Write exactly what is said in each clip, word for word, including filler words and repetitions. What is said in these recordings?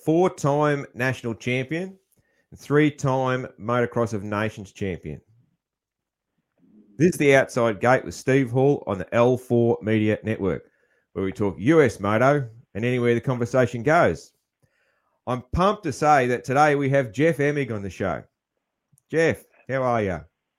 four-time national champion, and three-time Motocross of Nations champion. This is The Outside Gate with Steve Hall on the L four Media Network, where we talk U S Moto and anywhere the conversation goes. I'm pumped to say that today we have Jeff Emig on the show. Jeff, how are you?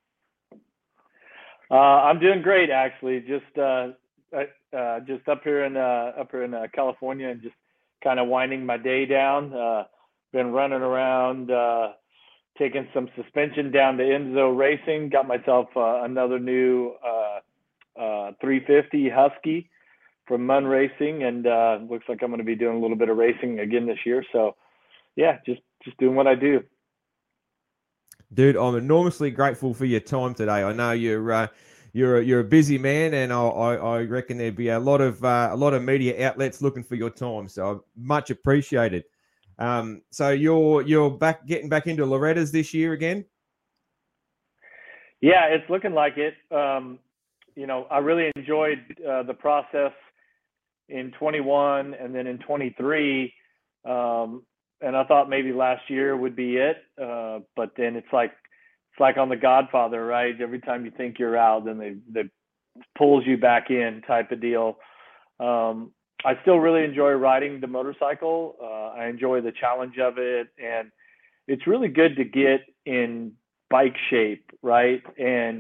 Uh, I'm doing great, actually. Just uh, uh, just up here in uh, up here in uh, California, and just kind of winding my day down. Uh, been running around, uh, taking some suspension down to Enzo Racing. Got myself uh, another new uh, uh, three fifty Husky from Munn Racing, and uh, looks like I'm going to be doing a little bit of racing again this year. So, yeah, just just doing what I do. Dude, I'm enormously grateful for your time today. I know you're uh, you're a, you're a busy man, and I, I, I reckon there'd be a lot of uh, a lot of media outlets looking for your time. So much appreciated. Um, so you're you're back getting back into Loretta's this year again? Yeah, it's looking like it. Um, you know, I really enjoyed uh, the process in twenty-one and then in twenty-three. Um, and I thought maybe last year would be it. Uh, but then it's like, it's like on The Godfather, right? Every time you think you're out, then they, they pulls you back in type of deal. Um, I still really enjoy riding the motorcycle. Uh, I enjoy the challenge of it, and it's really good to get in bike shape, right? And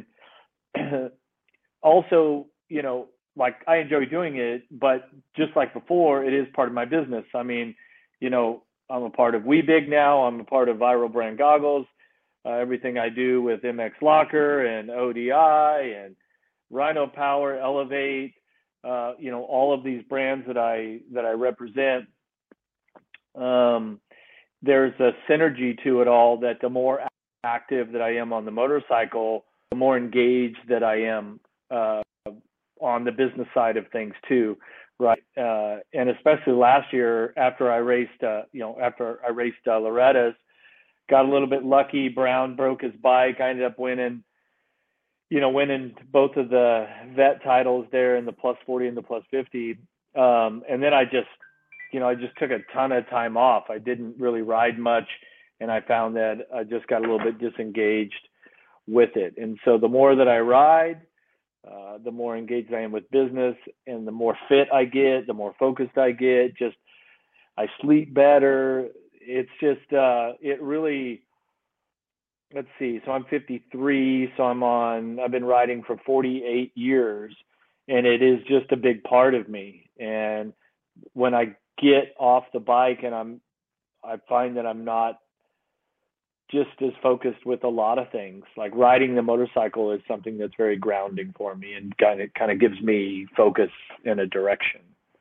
also, you know, like I enjoy doing it, but just like before, it is part of my business. I mean, you know, I'm a part of WeBig now. I'm a part of Viral Brand Goggles. Uh, everything I do with M X Locker and O D I and Rhino Power, Elevate, uh, you know, all of these brands that I that I represent. Um, there's a synergy to it all that the more active that I am on the motorcycle, the more engaged that I am uh, on the business side of things too, right? Uh, and especially last year after I raced, uh, you know, after I raced uh, Loretta's, got a little bit lucky. Brown broke his bike. I ended up winning, you know, winning both of the vet titles there in the plus forty and the plus fifty. Um, and then I just, you know, I just took a ton of time off. I didn't really ride much, and I found that I just got a little bit disengaged with it. And so the more that I ride, uh, the more engaged I am with business, and the more fit I get, the more focused I get. Just I sleep better. It's just uh, it really. Let's see. So I'm fifty-three. So I'm on. I've been riding for forty-eight years, and it is just a big part of me. And when I get off the bike, and I'm, I find that I'm not just as focused with a lot of things. Like riding the motorcycle is something that's very grounding for me, and kind of kind of gives me focus in a direction.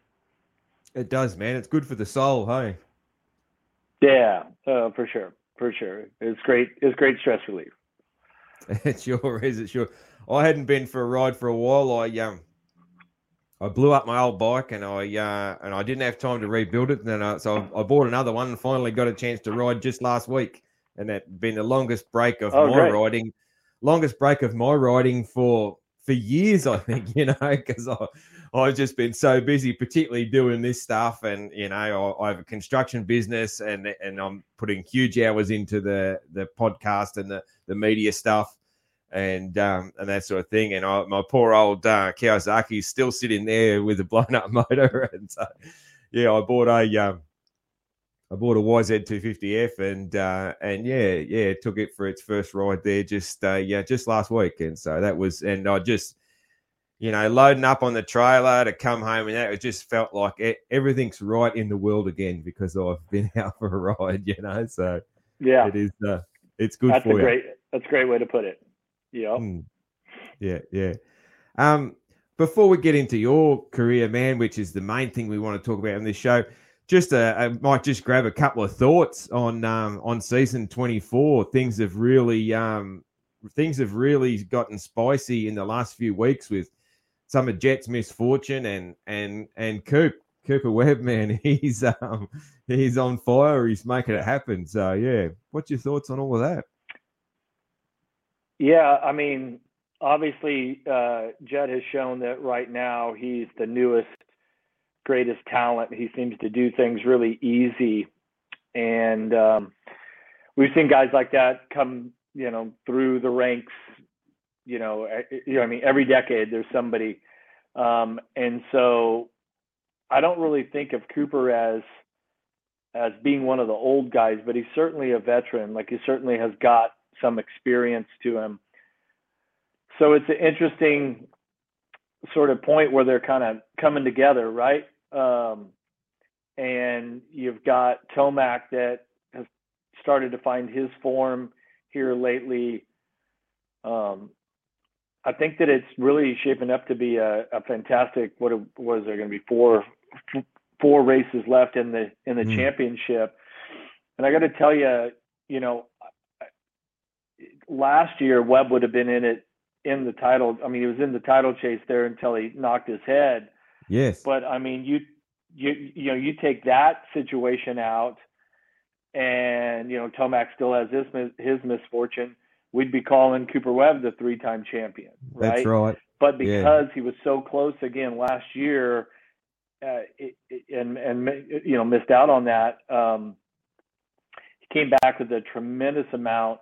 It does, man. It's good for the soul, hey? Yeah, uh, for sure. For sure. It's great. It's great stress relief. It sure is. It sure. I hadn't been for a ride for a while. I um, I blew up my old bike, and I uh, and I didn't have time to rebuild it. And then I, so I, I bought another one, and finally got a chance to ride just last week. And that's been the longest break of oh, my great. riding, longest break of my riding for for years, I think. You know, because I I've just been so busy, particularly doing this stuff, and you know, I, I have a construction business, and and I'm putting huge hours into the the podcast and the the media stuff, and um and that sort of thing. And I, my poor old uh, Kawasaki is still sitting there with a blown up motor, and so yeah, I bought a um I bought a Y Z two fifty F, and uh, and yeah, yeah, took it for its first ride there just uh, yeah just last week, and so that was, and I just. You know, loading up on the trailer to come home, and that it just felt like it, everything's right in the world again because I've been out for a ride. You know, so yeah, it is. Uh, it's good that's for a you. Great, that's a great way to put it. Yeah. Mm. Yeah, yeah. Um, before we get into your career, man, which is the main thing we want to talk about on this show, just uh, I might just grab a couple of thoughts on um, on season twenty-four. Things have really um, things have really gotten spicy in the last few weeks with some of Jet's misfortune, and and and Coop Cooper Webb, man, he's um he's on fire. He's making it happen. So yeah, what's your thoughts on all of that? Yeah, I mean, obviously, uh, Jet has shown that right now he's the newest, greatest talent. He seems to do things really easy, And um, we've seen guys like that come, you know, through the ranks, you know, you know, I mean, every decade there's somebody. Um, and so I don't really think of Cooper as, as being one of the old guys, but he's certainly a veteran. Like, he certainly has got some experience to him. So it's an interesting sort of point where they're kind of coming together, right? Um, and you've got Tomac that has started to find his form here lately. Um, I think that it's really shaping up to be a, a fantastic. What was there going to be four four races left in the in the mm. championship? And I got to tell you, you know, last year Webb would have been in it in the title. I mean, he was in the title chase there until he knocked his head. Yes. But I mean, you you you know, you take that situation out, and you know, Tomac still has his his misfortune. We'd be calling Cooper Webb the three-time champion, right? That's right. But because yeah. he was so close again last year, uh, it, it, and and you know, missed out on that, um, he came back with a tremendous amount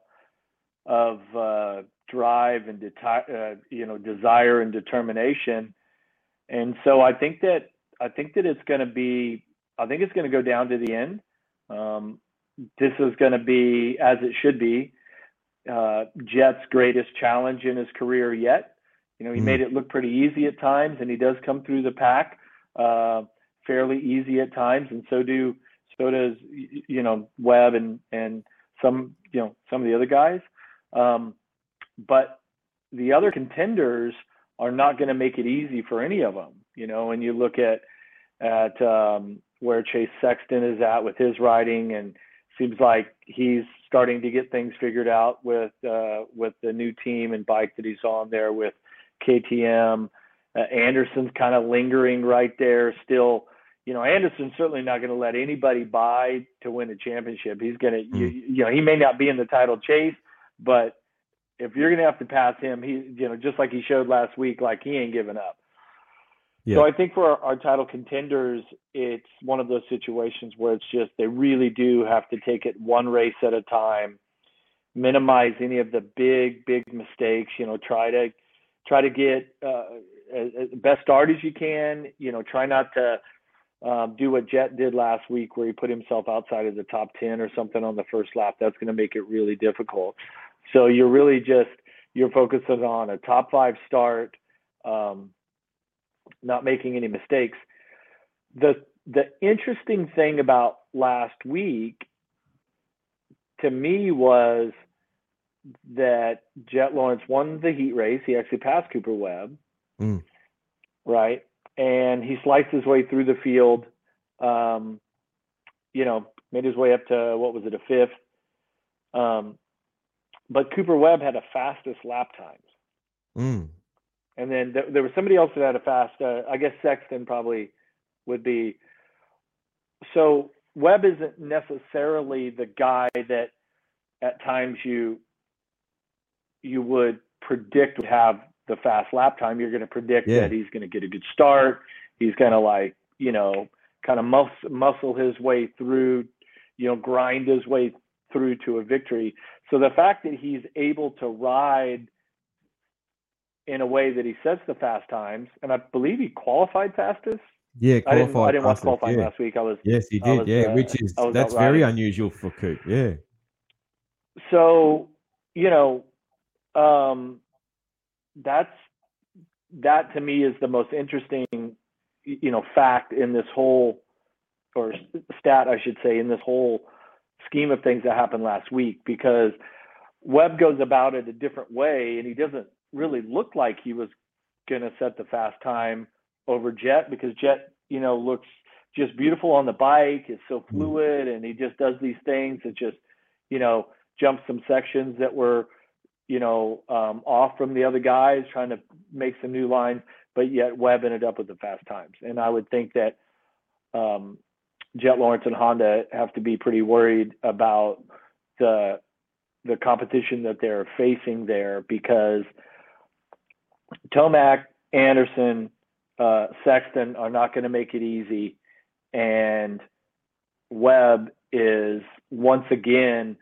of uh, drive and deti- uh, you know, desire and determination. And so I think that I think that it's going to be I think it's going to go down to the end. Um, this is going to be, as it should be, uh, Jet's greatest challenge in his career yet. You know, he mm. made it look pretty easy at times, and he does come through the pack uh, fairly easy at times, and so do so does you know Webb and and some you know some of the other guys. Um, but the other contenders are not going to make it easy for any of them. You know, and you look at at um, where Chase Sexton is at with his riding, and seems like he's starting to get things figured out with uh, with the new team and bike that he's on there with K T M. Uh, Anderson's kind of lingering right there still. You know, Anderson's certainly not going to let anybody buy to win a championship. He's going to, mm. you, you know, he may not be in the title chase, but if you're going to have to pass him, he, you know, just like he showed last week, like he ain't giving up. Yeah. So I think for our, our title contenders, it's one of those situations where it's just they really do have to take it one race at a time, minimize any of the big, big mistakes. You know, try to try to get uh, as, as best start as you can. You know, try not to um, do what Jet did last week, where he put himself outside of the top ten or something on the first lap. That's going to make it really difficult. So you're really just you're focusing on a top five start. Um, not making any mistakes. The the interesting thing about last week to me was that Jet Lawrence won the heat race. He actually passed Cooper Webb, mm. right? And he sliced his way through the field, um, you know, made his way up to, what was it, a fifth. Um, but Cooper Webb had a fastest lap times. Mm. And then th- there was somebody else that had a fast, uh, I guess Sexton probably would be. So Webb isn't necessarily the guy that at times you you would predict would have the fast lap time. You're going to predict yeah. that he's going to get a good start. He's going to like, you know, kind of mus- muscle his way through, you know, grind his way through to a victory. So the fact that he's able to ride in a way that he sets the fast times, and I believe he qualified fastest. Yeah, qualified. I didn't, I didn't watch fastest, qualifying yeah. last week. I was yes, he did. Was, yeah, uh, which is that's very unusual for Coop. Yeah. So you know, um, that's that to me is the most interesting, you know, fact in this whole, or stat I should say, in this whole scheme of things that happened last week, because Webb goes about it a different way, and he doesn't really look like he was going to set the fast time over Jet, because Jet, you know, looks just beautiful on the bike. It's so fluid, and he just does these things that just, you know, jumps some sections that were, you know, um, off from the other guys, trying to make some new lines, but yet Webb ended up with the fast times. And I would think that um, Jet Lawrence and Honda have to be pretty worried about the the competition that they're facing there, because Tomac, Anderson, uh, Sexton are not going to make it easy, and Webb is once again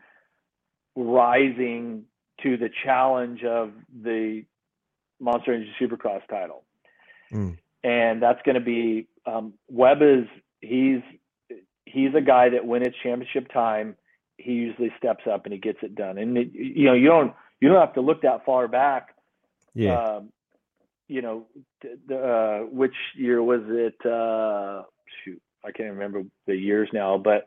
rising to the challenge of the Monster Energy Supercross title. Mm. And that's going to be um, Webb is he's he's a guy that when it's championship time, he usually steps up and he gets it done. And it, you know, you don't you don't have to look that far back. Yeah. Um, you know, the, uh, which year was it? Uh, shoot, I can't remember the years now, but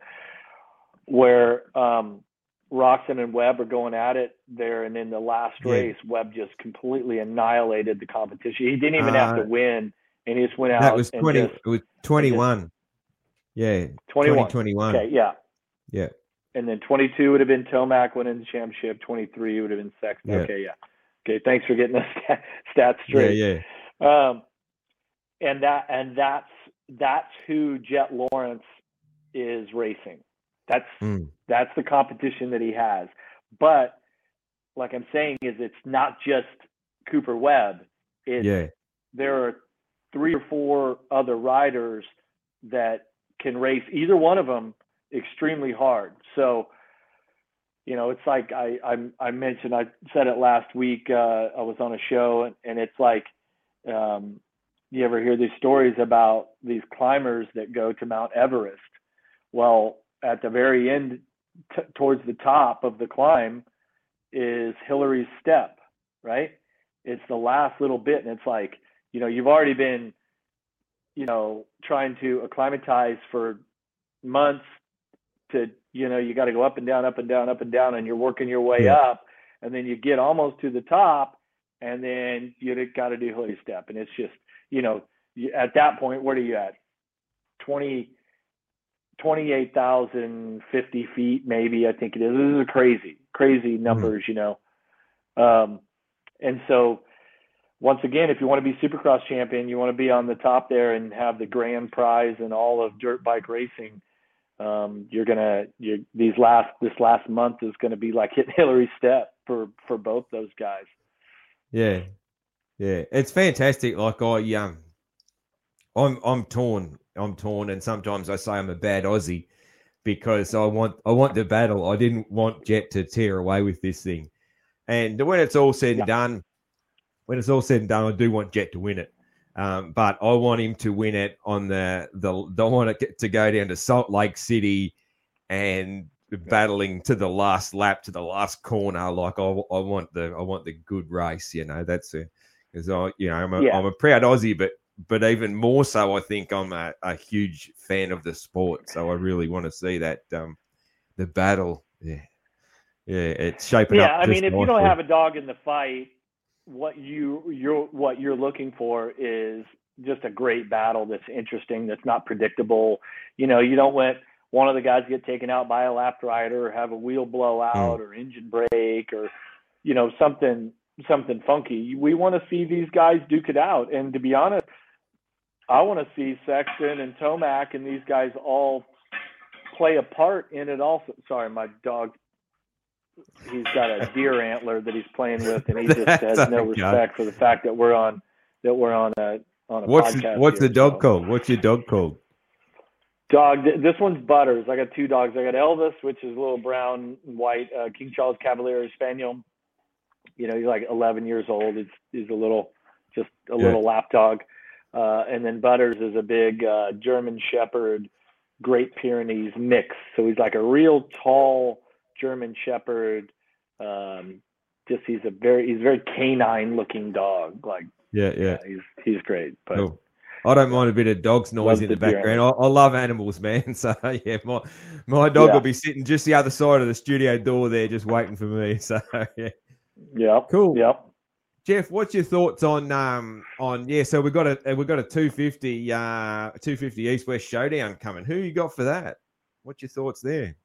where um, Roczen and Webb are going at it there, and in the last Yeah. race, Webb just completely annihilated the competition. He didn't even Uh, have to win, and he just went out. That was and twenty. just, it was twenty-one. Yeah. twenty-one. twenty twenty-one. Okay. Yeah. Yeah. And then twenty-two would have been Tomac winning the championship. twenty-three would have been Sexton. Yeah. Okay. Yeah. Okay. Thanks for getting the stat, stats straight. Yeah. Yeah. Um, and that and that's that's who Jet Lawrence is racing. That's Mm. that's the competition that he has. But like I'm saying, is it's not just Cooper Webb. It's, Yeah. there are three or four other riders that can race either one of them extremely hard. So, you know, it's like I I, I mentioned, I said it last week. Uh, I was on a show, and, and it's like, um, you ever hear these stories about these climbers that go to Mount Everest? Well, at the very end, t- towards the top of the climb, is Hillary's Step, right? It's the last little bit, and it's like, you know, you've already been, you know, trying to acclimatize for months to, you know, you got to go up and down, up and down, up and down, and you're working your way Yeah. up, and then you get almost to the top, and then you got to do Hillary's Step, and it's just, you know, you, at that point, where are you at? twenty, twenty-eight thousand fifty feet, maybe, I think it is. This is crazy, crazy numbers, mm-hmm. you know. Um, and so, once again, if you want to be Supercross champion, you want to be on the top there and have the grand prize and all of dirt bike racing. Um, you're gonna, you're, these last, this last month is going to be like hitting Hillary's Step for for both those guys. Yeah, yeah, it's fantastic. Like I, um, I'm I'm torn. I'm torn, and sometimes I say I'm a bad Aussie because I want I want the battle. I didn't want Jet to tear away with this thing, and when it's all said and yeah. done, when it's all said and done, I do want Jet to win it. Um, but I want him to win it on the the. I want it to go down to Salt Lake City and battling to the last lap, to the last corner. Like I, I want the I want the good race. You know, that's a because I you know I'm a, yeah. I'm a proud Aussie, but. But even more so, I think I'm a, a huge fan of the sport. So I really want to see that um, the battle. Yeah, yeah, it's shaping yeah, up. Yeah, I mean, if nicely. you don't have a dog in the fight, what you you're what you're looking for is just a great battle that's interesting, that's not predictable. You know, you don't want one of the guys get taken out by a lapped rider, or have a wheel blowout, mm. or engine break, or you know something something funky. We want to see these guys duke it out, and to be honest, I want to see Sexton and Tomac and these guys all play a part in it also. Sorry, my dog, he's got a deer antler that he's playing with, and he just has no respect for the fact that we're on that we're on a on a what's podcast. The, what's here, the dog so. called? What's your dog called? Dog. This one's Butters. I got two dogs. I got Elvis, which is a little brown and white, uh, King Charles Cavalier Spaniel. You know, he's like eleven years old. It's he's a little, just a yeah. little lap dog. Uh, and then Butters is a big uh, German Shepherd, Great Pyrenees mix. So he's like a real tall German Shepherd. Um, just he's a very he's a very canine looking dog. Like yeah, yeah, yeah he's he's great. But cool. I don't mind a bit of dog's noise in the, the background. I, I love animals, man. So yeah, my my dog yeah. will be sitting just the other side of the studio door there, just waiting for me. So yeah, yeah, cool. Yep. Jeff, what's your thoughts on um on yeah? So we got a we got a two fifty uh two fifty East West Showdown coming. Who you got for that? What's your thoughts there?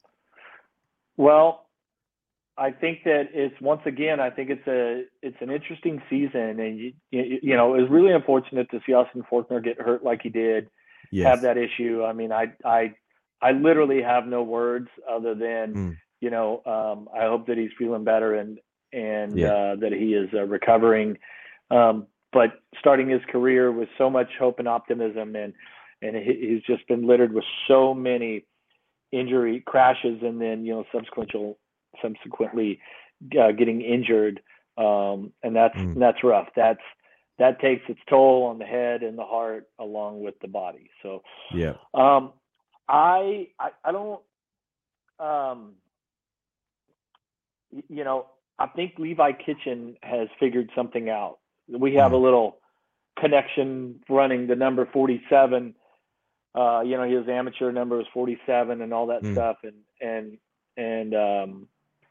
Well, I think that it's once again. I think it's a it's an interesting season, and you you, you know it was really unfortunate to see Austin Forkner get hurt like he did, yes. have that issue. I mean, I I I literally have no words other than mm. you know um, I hope that he's feeling better and. and yeah. uh, that he is uh, recovering. Um, but starting his career with so much hope and optimism, and and he, he's just been littered with so many injury crashes and then, you know, subsequently, subsequently uh, getting injured. Um, and that's, mm. that's rough. That's, that takes its toll on the head and the heart along with the body. So, yeah. Um, I, I, I don't, um, you know, I think Levi Kitchen has figured something out. We have mm. a little connection running the number forty-seven. Uh, you know, his amateur number was forty-seven and all that mm. stuff. And, and, and, um,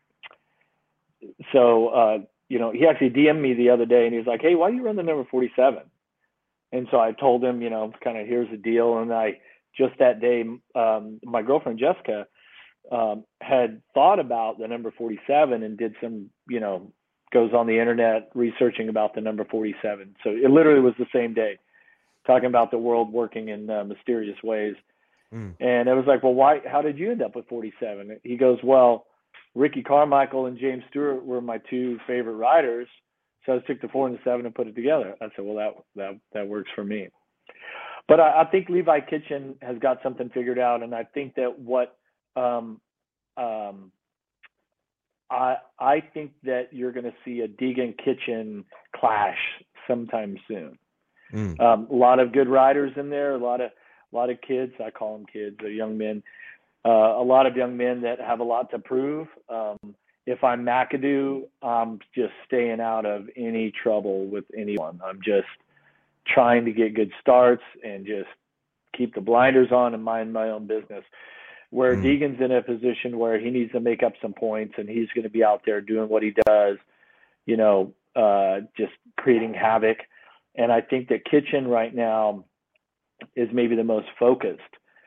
so, uh, you know, he actually D M'd me the other day and he was like, "Hey, why do you run the number forty-seven?" And so I told him, you know, kind of, here's the deal. And I, just that day, um, my girlfriend, Jessica, um, had thought about the number forty-seven and did some, you know, goes on the internet researching about the number forty-seven. So it literally was the same day, talking about the world working in uh, mysterious ways. Mm. And it was like, well, why, how did you end up with forty-seven? He goes, well, Ricky Carmichael and James Stewart were my two favorite riders. So I took the four and the seven and put it together. I said, well, that, that, that works for me. But I, I think Levi Kitchen has got something figured out. And I think that what, um, um, I, I think that you're going to see a Deegan Kitchen clash sometime soon. Mm. Um, a lot of good riders in there, a lot of, a lot of kids. I call them kids, they're young men. Uh, a lot of young men that have a lot to prove. Um, if I'm McAdoo, I'm just staying out of any trouble with anyone. I'm just trying to get good starts and just keep the blinders on and mind my own business. Where mm. Deegan's in a position where he needs to make up some points and he's going to be out there doing what he does, you know, uh, just creating havoc. And I think that Kitchen right now is maybe the most focused.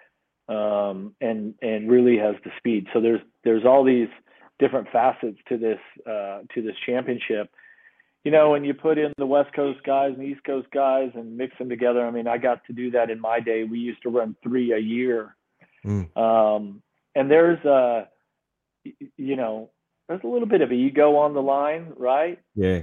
Um, and, and really has the speed. So there's, there's all these different facets to this, uh, to this championship, you know, when you put in the West Coast guys and East Coast guys and mix them together. I mean, I got to do that in my day. We used to run three a year. Mm. Um, and there's a, you know, there's a little bit of ego on the line, right? Yeah.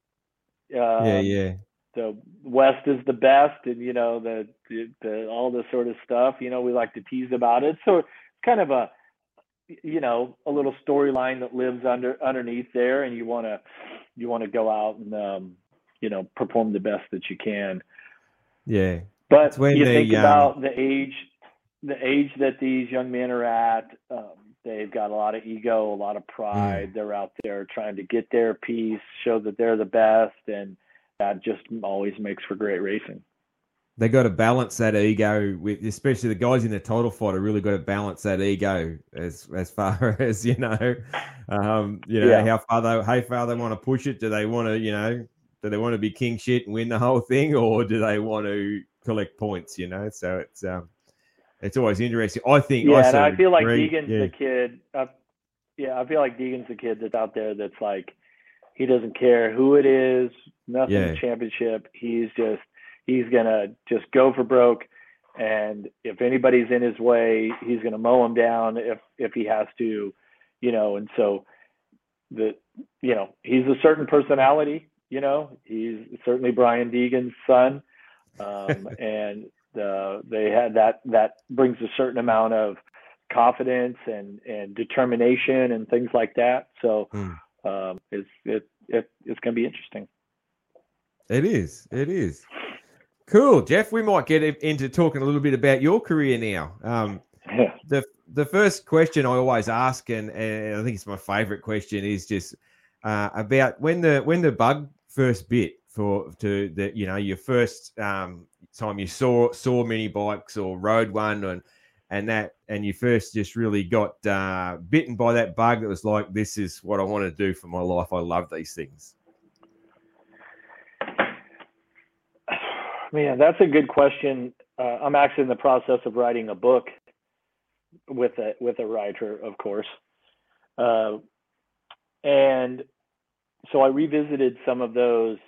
Um, yeah. Yeah. The West is the best, and you know the, the the all this sort of stuff. You know, we like to tease about it. So it's kind of a, you know, a little storyline that lives under underneath there, and you want to you want to go out and um, you know, perform the best that you can. Yeah, but you they, think um... about the age, the age that these young men are at. Um, they've got a lot of ego, a lot of pride. Mm. They're out there trying to get their piece, show that they're the best, and that just always makes for great racing. They got to balance that ego with, especially the guys in the title fight are really got to balance that ego as as far as, you know, um, you know, yeah. how far they, how far they want to push it. Do they want to, you know, do they want to be king shit and win the whole thing, or do they want to collect points, you know? So it's, um, it's always interesting. I think, yeah, I, and I feel like agree. Deegan's yeah. the kid. Uh, yeah. I feel like Deegan's the kid that's out there. That's like, he doesn't care who it is, nothing yeah. championship. He's just, he's going to just go for broke. And if anybody's in his way, he's going to mow him down if, if he has to, you know. And so the, you know, he's a certain personality, you know, he's certainly Brian Deegan's son. Um, and uh, they had that, that brings a certain amount of confidence and, and determination and things like that. So, mm. Um, it's it, it it's going to be interesting. It is. It is. Cool, Jeff. We might get into talking a little bit about your career now. Um, yeah. The the first question I always ask, and, and I think it's my favourite question, is just uh, about when the when the bug first bit for to the you know your first um, time you saw saw mini bikes or rode one and. And that, and you first just really got uh, bitten by that bug that was like, this is what I want to do for my life. I love these things. Man, that's a good question. Uh, I'm actually in the process of writing a book with a with a writer, of course. Uh, and so I revisited some of those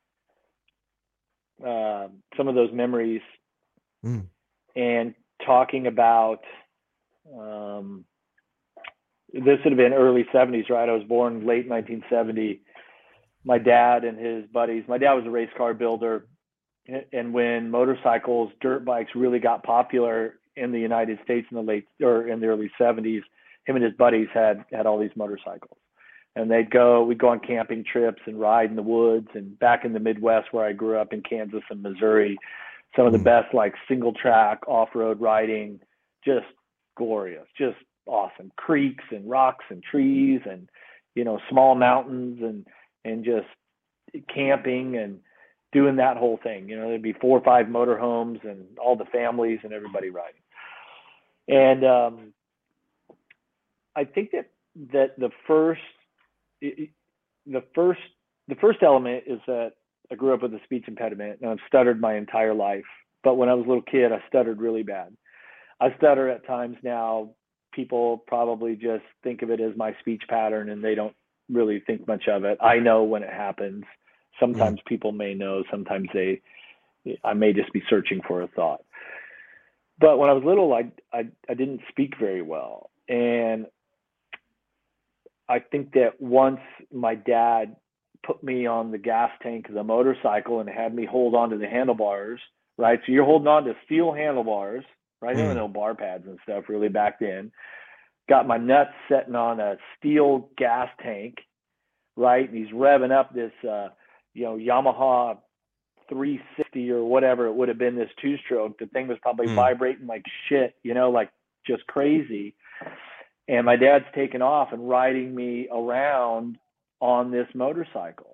uh, some of those memories, mm. and talking about, um, this would have been early seventies, right? I was born late nineteen seventy. My dad and his buddies, my dad was a race car builder. And when motorcycles, dirt bikes really got popular, in the United States in the late or in the early seventies. Him and his buddies had had all these motorcycles, and they'd go. We'd go on camping trips and ride in the woods. And back in the Midwest, where I grew up in Kansas and Missouri, some of the best like single track off-road riding, just glorious, just awesome. Creeks and rocks and trees and, you know, small mountains and and just camping and doing that whole thing. You know, there'd be four or five motorhomes and all the families and everybody riding. And um, I think that that the first the first the first element is that I grew up with a speech impediment and I've stuttered my entire life. But when I was a little kid, I stuttered really bad. I stutter at times now. People probably just think of it as my speech pattern and they don't really think much of it. I know when it happens. Sometimes mm. people may know, sometimes they, I may just be searching for a thought. But when I was little, I, I, I didn't speak very well. And I think that once my dad put me on the gas tank of the motorcycle and had me hold on to the handlebars, right? So you're holding on to steel handlebars, right? There were no bar pads and stuff really back then. Got my nuts sitting on a steel gas tank, right? And he's revving up this, uh, you know, Yamaha three sixty or whatever it would have been, this two-stroke. The thing was probably mm. vibrating like shit, you know, like just crazy. And my dad's taking off and riding me around on this motorcycle.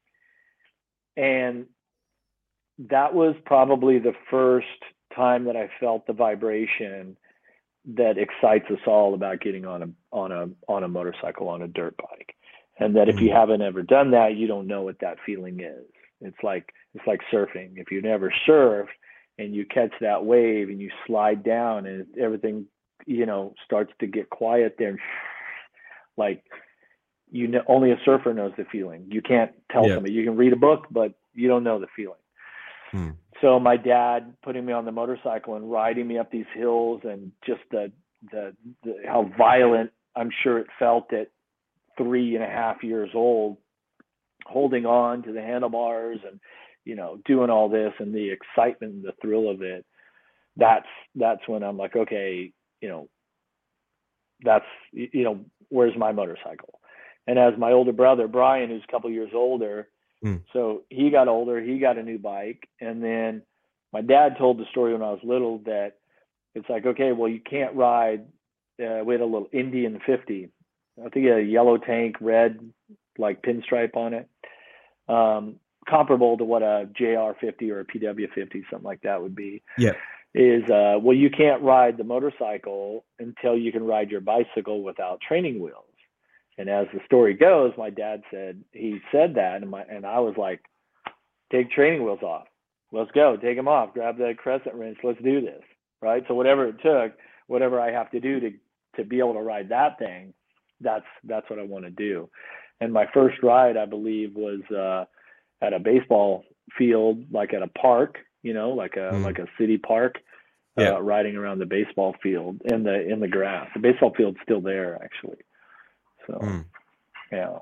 And that was probably the first time that I felt the vibration that excites us all about getting on a on a on a motorcycle, on a dirt bike. And that if you haven't ever done that, you don't know what that feeling is. It's like it's like surfing. If you never surfed and you catch that wave and you slide down and everything, you know, starts to get quiet there, like you know, only a surfer knows the feeling. You can't tell yeah. somebody. You can read a book, but you don't know the feeling. Hmm. So my dad putting me on the motorcycle and riding me up these hills, and just the, the, the how violent I'm sure it felt at three and a half years old, holding on to the handlebars and, you know, doing all this, and the excitement and the thrill of it. That's, that's when I'm like, okay, you know, that's, you know, where's my motorcycle? And as my older brother, Brian, who's a couple years older, mm. so he got older, he got a new bike. And then my dad told the story when I was little that it's like, okay, well, you can't ride. Uh, we had a little Indian fifty. I think it had a yellow tank, red, like pinstripe on it. Um, comparable to what a J R fifty or a P W fifty, something like that would be. Yeah. Is, uh, well, you can't ride the motorcycle until you can ride your bicycle without training wheels. And as the story goes, my dad said, he said that, and my, and I was like, take training wheels off. Let's go. Take them off. Grab the crescent wrench. Let's do this. Right. So whatever it took, whatever I have to do to, to be able to ride that thing, that's, that's what I want to do. And my first ride, I believe, was, uh, at a baseball field, like at a park, you know, like a, mm. like a city park, yeah. uh, riding around the baseball field in the, in the grass. The baseball field's still there, actually. So, mm. yeah.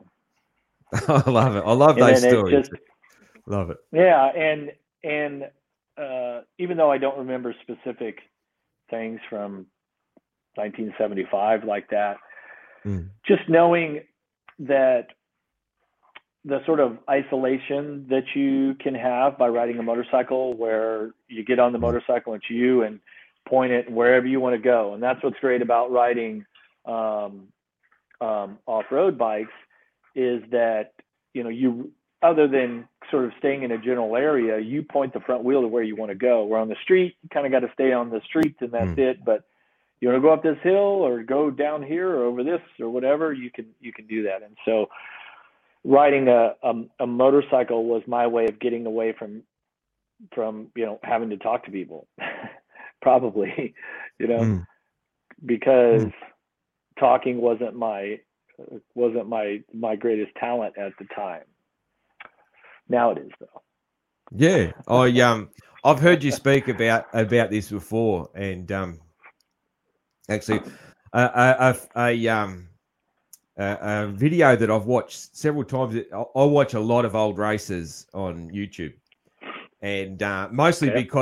I love it. I love and those stories. Just, love it. Yeah. And, and, uh, even though I don't remember specific things from nineteen seventy-five like that, mm. just knowing that the sort of isolation that you can have by riding a motorcycle, where you get on the motorcycle, it's you, and point it wherever you want to go. And that's what's great about riding, um, Um, off-road bikes, is that, you know, you, other than sort of staying in a general area, you point the front wheel to where you want to go. Where on the street, you kind of got to stay on the street and that's mm. it. But you want to go up this hill or go down here or over this or whatever, you can, you can do that. And so riding a, a, a motorcycle was my way of getting away from, from, you know, having to talk to people, probably, you know, mm. because mm. talking wasn't my wasn't my my greatest talent at the time. Now it is, though. Yeah, I um I've heard you speak about about this before, and um actually a a, a um a, a video that I've watched several times. I watch a lot of old races on YouTube, and uh, mostly okay. because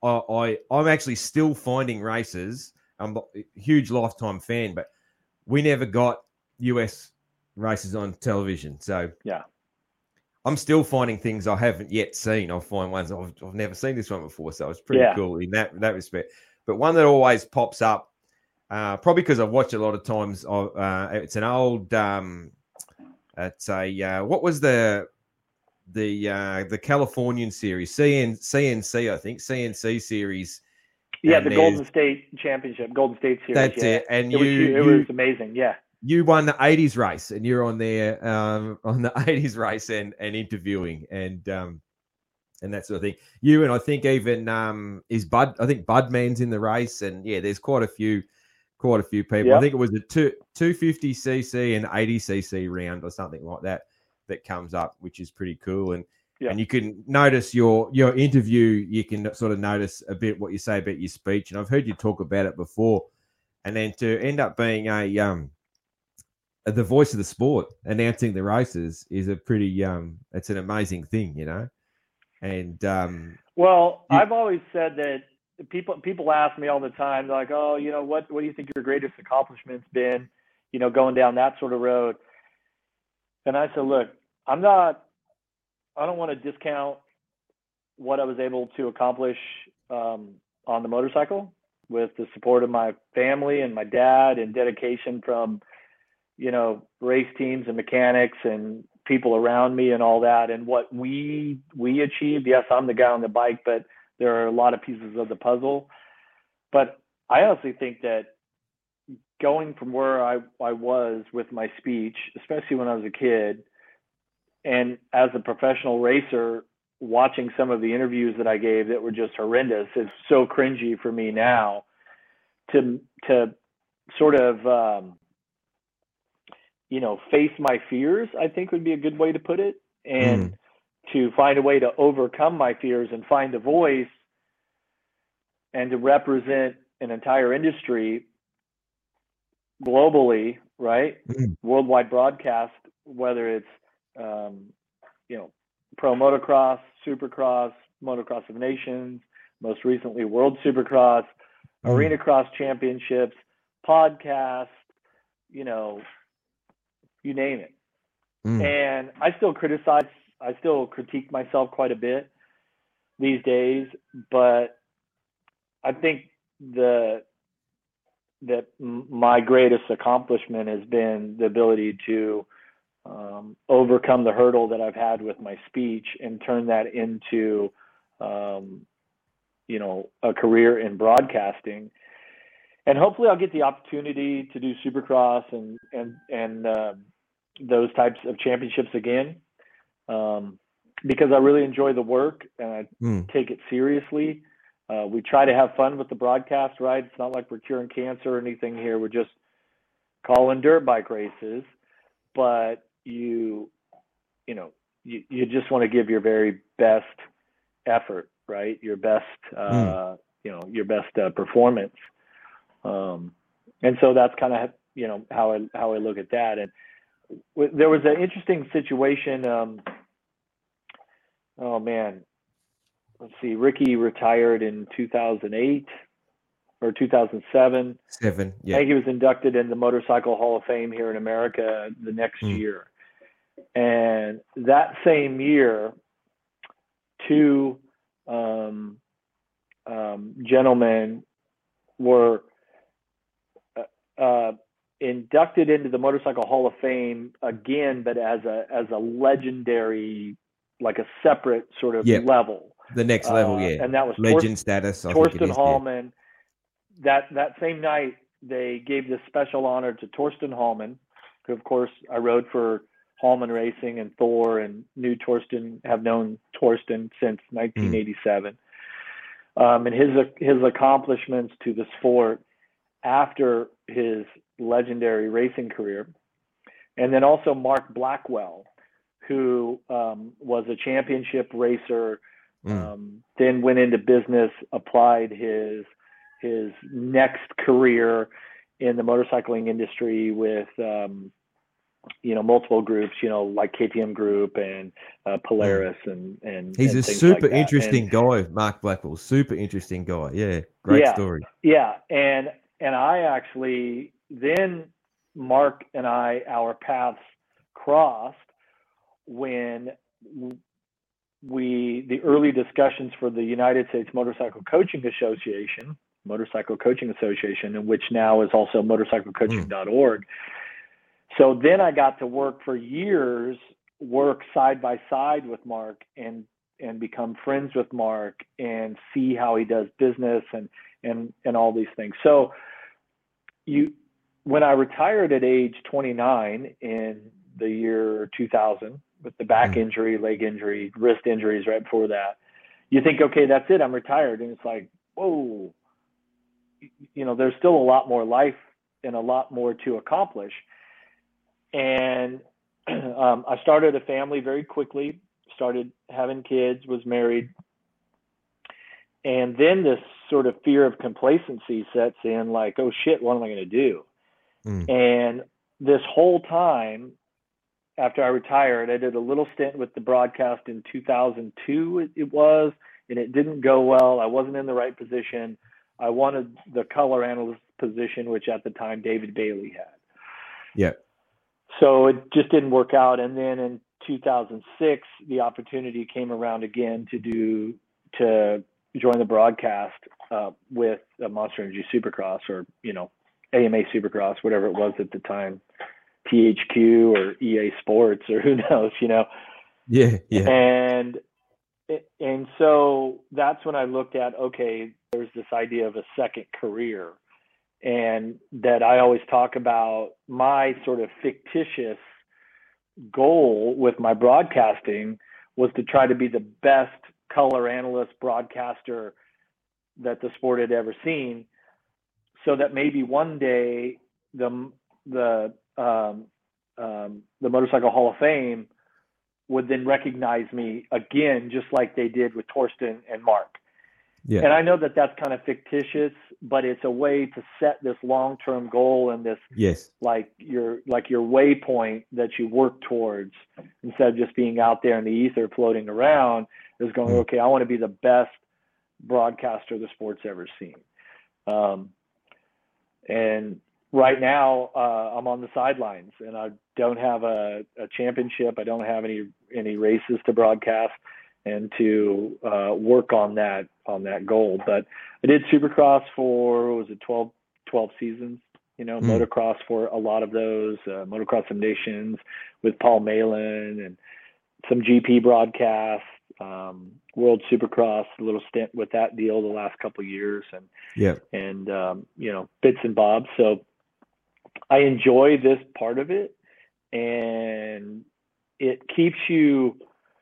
I, I I'm actually still finding races. I'm a huge lifetime fan, but we never got U S races on television. So yeah, I'm still finding things I haven't yet seen. I'll find ones I've, I've never seen this one before. So it's pretty yeah. cool in that that respect. But one that always pops up, uh, probably because I've watched a lot of times. Uh, it's an old. Um, it's a uh, what was the the uh, the Californian series C N C N C I think C N C series. Yeah, the Golden State Championship, Golden State Series. That's yeah. it. And it you, was, it you, was amazing. Yeah. You won the eighties race, and you're on there um, on the eighties race and, and interviewing and um, and that sort of thing. You and I think even um, is Bud. I think Budman's in the race, and yeah, there's quite a few, quite a few people. Yep. I think it was a two two fifty cc and eighty cc round or something like that that comes up, which is pretty cool. And yep. and you can notice your your interview. You can sort of notice a bit what you say about your speech, and I've heard you talk about it before. And then to end up being a um. the voice of the sport, announcing the races is a pretty, um, it's an amazing thing, you know? And, um, well, you, I've always said that people, people ask me all the time, like, oh, you know, what, what do you think your greatest accomplishment's been, you know, going down that sort of road? And I said, look, I'm not, I don't want to discount what I was able to accomplish, um, on the motorcycle with the support of my family and my dad and dedication from, you know, race teams and mechanics and people around me and all that. And what we, we achieved, yes, I'm the guy on the bike, but there are a lot of pieces of the puzzle. But I honestly think that going from where I, I was with my speech, especially when I was a kid, and as a professional racer, watching some of the interviews that I gave that were just horrendous, it's so cringy for me now to, to sort of, um, you know, face my fears, I think would be a good way to put it. And mm. to find a way to overcome my fears and find a voice and to represent an entire industry globally, right? Mm. Worldwide broadcast, whether it's, um, you know, Pro Motocross, Supercross, Motocross of Nations, most recently World Supercross, mm. Arena Cross Championships, podcasts, you know, you name it. Mm. And I still criticize, I still critique myself quite a bit these days, but I think the, that my greatest accomplishment has been the ability to um, overcome the hurdle that I've had with my speech and turn that into, um, you know, a career in broadcasting. And hopefully I'll get the opportunity to do Supercross and, and, and, um, those types of championships again, um, because I really enjoy the work and I mm. take it seriously. Uh, we try to have fun with the broadcast, right? It's not like we're curing cancer or anything here. We're just calling dirt bike races, but you, you know, you, you just want to give your very best effort, right? Your best, uh, mm. you know, your best uh, performance. Um, and so that's kind of, you know, how I, how I look at that. And there was an interesting situation. Um, oh man, let's see. Ricky retired in two thousand eight or two thousand seven. Seven, yeah. I think he was inducted in the Motorcycle Hall of Fame here in America the next mm. year. And that same year, two um, um, gentlemen were uh, uh, inducted into the Motorcycle Hall of Fame again, but as a as a legendary, like a separate sort of yep. level. The next level, uh, yeah. And that was legend Torst- status. I Torsten is, Hallman. Yeah. That that same night, they gave this special honor to Torsten Hallman, who of course I rode for Hallman Racing, and Thor and knew Torsten, have known Torsten since nineteen eighty-seven. Mm. Um, and his his accomplishments to the sport after his legendary racing career. And then also Mark Blackwell, who um, was a championship racer, mm. um, then went into business, applied his his next career in the motorcycling industry with um, you know, multiple groups, you know, like K T M Group and uh, Polaris mm. and, and He's and a things super like that. interesting and, guy, Mark Blackwell. Super interesting guy. Yeah. Great yeah, story. Yeah. And, and I actually, then Mark and I, our paths crossed when we, the early discussions for the United States Motorcycle Coaching Association, Motorcycle Coaching Association, in which now is also motorcycle coaching dot org. Mm. So then I got to work for years, work side by side with Mark and, and become friends with Mark and see how he does business and, and, and all these things. So you, when I retired at age twenty-nine in the year two thousand with the back mm. injury, leg injury, wrist injuries right before that, you think, okay, that's it, I'm retired. And it's like, whoa, you know, there's still a lot more life and a lot more to accomplish. And um, I started a family very quickly, started having kids, was married. And then this sort of fear of complacency sets in, like, oh shit, what am I going to do? Mm. And this whole time after I retired, I did a little stint with the broadcast in two thousand two, it, it was, and it didn't go well. I wasn't in the right position. I wanted the color analyst position, which at the time David Bailey had. Yeah. So it just didn't work out. And then in two thousand six, the opportunity came around again to do, to join the broadcast uh, with uh, Monster Energy Supercross, or, you know, A M A Supercross, whatever it was at the time, T H Q or E A Sports or who knows, you know? Yeah. Yeah. And, and so that's when I looked at, okay, there's this idea of a second career. And that I always talk about, my sort of fictitious goal with my broadcasting was to try to be the best color analyst broadcaster that the sport had ever seen, so that maybe one day the the um, um, the Motorcycle Hall of Fame would then recognize me again, just like they did with Torsten and Mark. Yeah. And I know that that's kind of fictitious, but it's a way to set this long-term goal and this, yes, like your, like your waypoint that you work towards, instead of just being out there in the ether floating around, is going, mm. okay, I want to be the best broadcaster the sport's ever seen. Um, and right now uh, I'm on the sidelines and I don't have a, a championship. I don't have any, any races to broadcast and to uh, work on that, on that goal. But I did Supercross for, what was it, twelve, twelve seasons, you know, mm. motocross for a lot of those, uh, Motocross of Nations with Paul Malin, and some G P broadcasts, um, World Supercross, a little stint with that deal the last couple of years, and, yeah. and um, you know, bits and bobs. So I enjoy this part of it, and it keeps you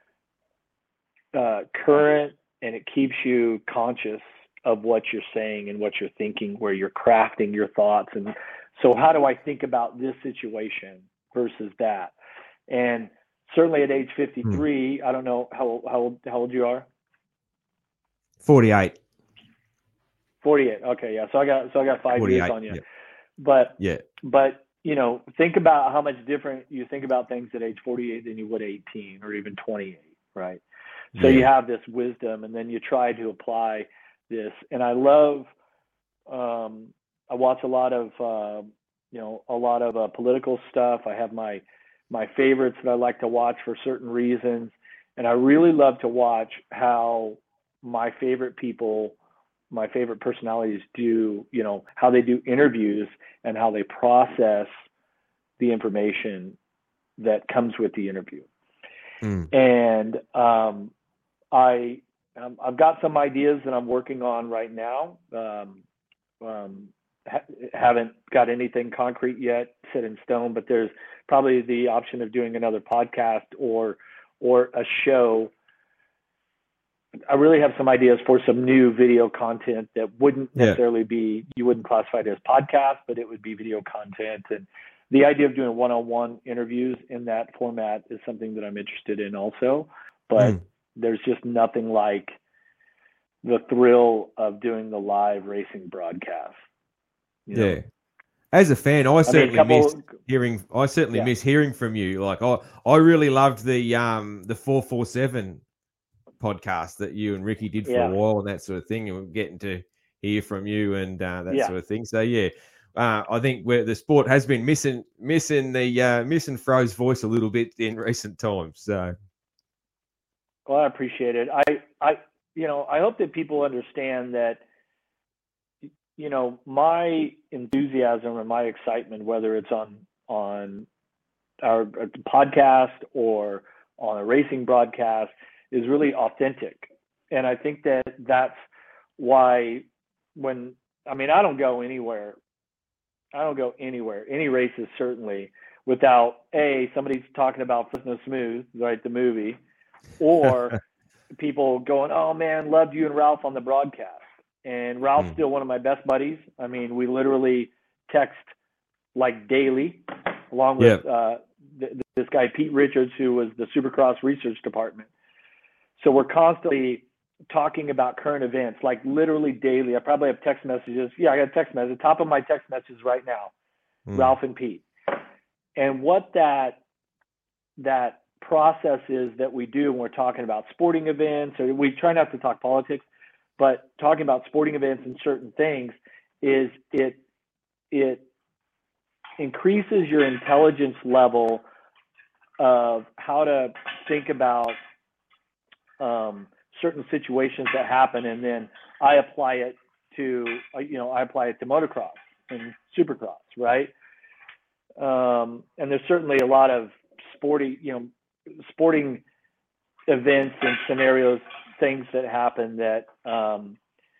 uh, current, and it keeps you conscious of what you're saying and what you're thinking, where you're crafting your thoughts. And so how do I think about this situation versus that? And certainly at age fifty-three, hmm. I don't know how, how old, how old you are? forty-eight. forty-eight. Okay. Yeah. So I got, so I got five years on you, yeah. but, yeah, but, you know, think about how much different you think about things at age forty-eight than you would eighteen or even twenty-eight. Right. So yeah. you have this wisdom, and then you try to apply this. And I love, um, I watch a lot of, uh, you know, a lot of uh, political stuff. I have my, my favorites that I like to watch for certain reasons. And I really love to watch how my favorite people, my favorite personalities do, you know, how they do interviews and how they process the information that comes with the interview. Mm. And, um, I, um, I've got some ideas that I'm working on right now. Um, um, ha- haven't got anything concrete yet, set in stone, but there's probably the option of doing another podcast or, or a show. I really have some ideas for some new video content that wouldn't necessarily yeah. be, you wouldn't classify it as podcast, but it would be video content. And the idea of doing one-on-one interviews in that format is something that I'm interested in also, but mm. there's just nothing like the thrill of doing the live racing broadcast. You know? Yeah. as a fan, I certainly I mean, miss couple, hearing. I certainly yeah. miss hearing from you. Like I, I really loved the um the four four seven podcast that you and Ricky did for yeah. a while and that sort of thing, and we're getting to hear from you and uh, that yeah. sort of thing. So yeah, uh, I think where the sport has been missing missing the uh, missing Fro's voice a little bit in recent times. So, well, I appreciate it. I, I, you know, I hope that people understand that, you know, my enthusiasm and my excitement, whether it's on on our, our podcast or on a racing broadcast, is really authentic. And I think that that's why when, I mean, I don't go anywhere. I don't go anywhere, any races certainly, without A, somebody's talking about Fresno Smooth, right, the movie, or people going, oh man, loved you and Ralph on the broadcast. And Ralph's mm. still one of my best buddies. I mean, we literally text like daily, along with yep. uh, th- this guy, Pete Richards, who was the Supercross research department. So we're constantly talking about current events, like literally daily. I probably have text messages. Yeah, I got a text message. Top of my text messages right now, mm. Ralph and Pete. And what that that process is that we do when we're talking about sporting events, or we try not to talk politics, but talking about sporting events and certain things, is it it increases your intelligence level of how to think about um, certain situations that happen, and then I apply it to, you know, I apply it to motocross and supercross, right? Um, and there's certainly a lot of sporty, you know, sporting events and scenarios, things that happen that, um,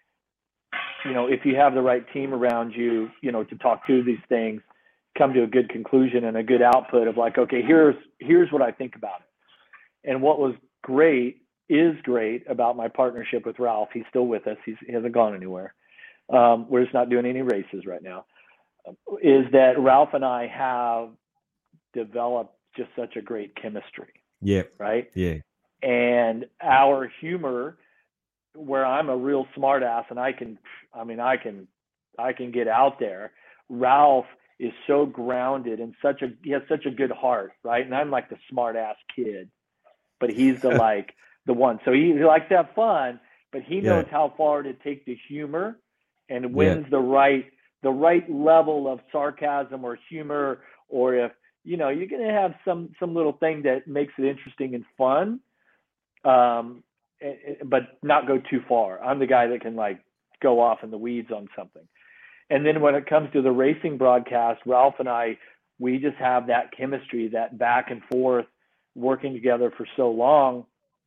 you know, if you have the right team around you, you know, to talk through these things, come to a good conclusion and a good output of like, okay, here's, here's what I think about it. And what was great is great about my partnership with Ralph. He's still with us. He's, he hasn't gone anywhere. Um, we're just not doing any races right now. Is that Ralph and I have developed just such a great chemistry. Yeah. Right. Yeah. And our humor, where I'm a real smart ass and I can, I mean, I can, I can get out there. Ralph is so grounded and such a, he has such a good heart. Right. And I'm like the smart ass kid, but he's the, like the one. So he, he likes to have fun, but he knows yeah. how far to take the humor and when's yeah. the right, the right level of sarcasm or humor, or if, you know, you're going to have some, some little thing that makes it interesting and fun, um, but not go too far. I'm the guy that can like go off in the weeds on something. And then when it comes to the racing broadcast, Ralph and I, we just have that chemistry, that back and forth, working together for so long,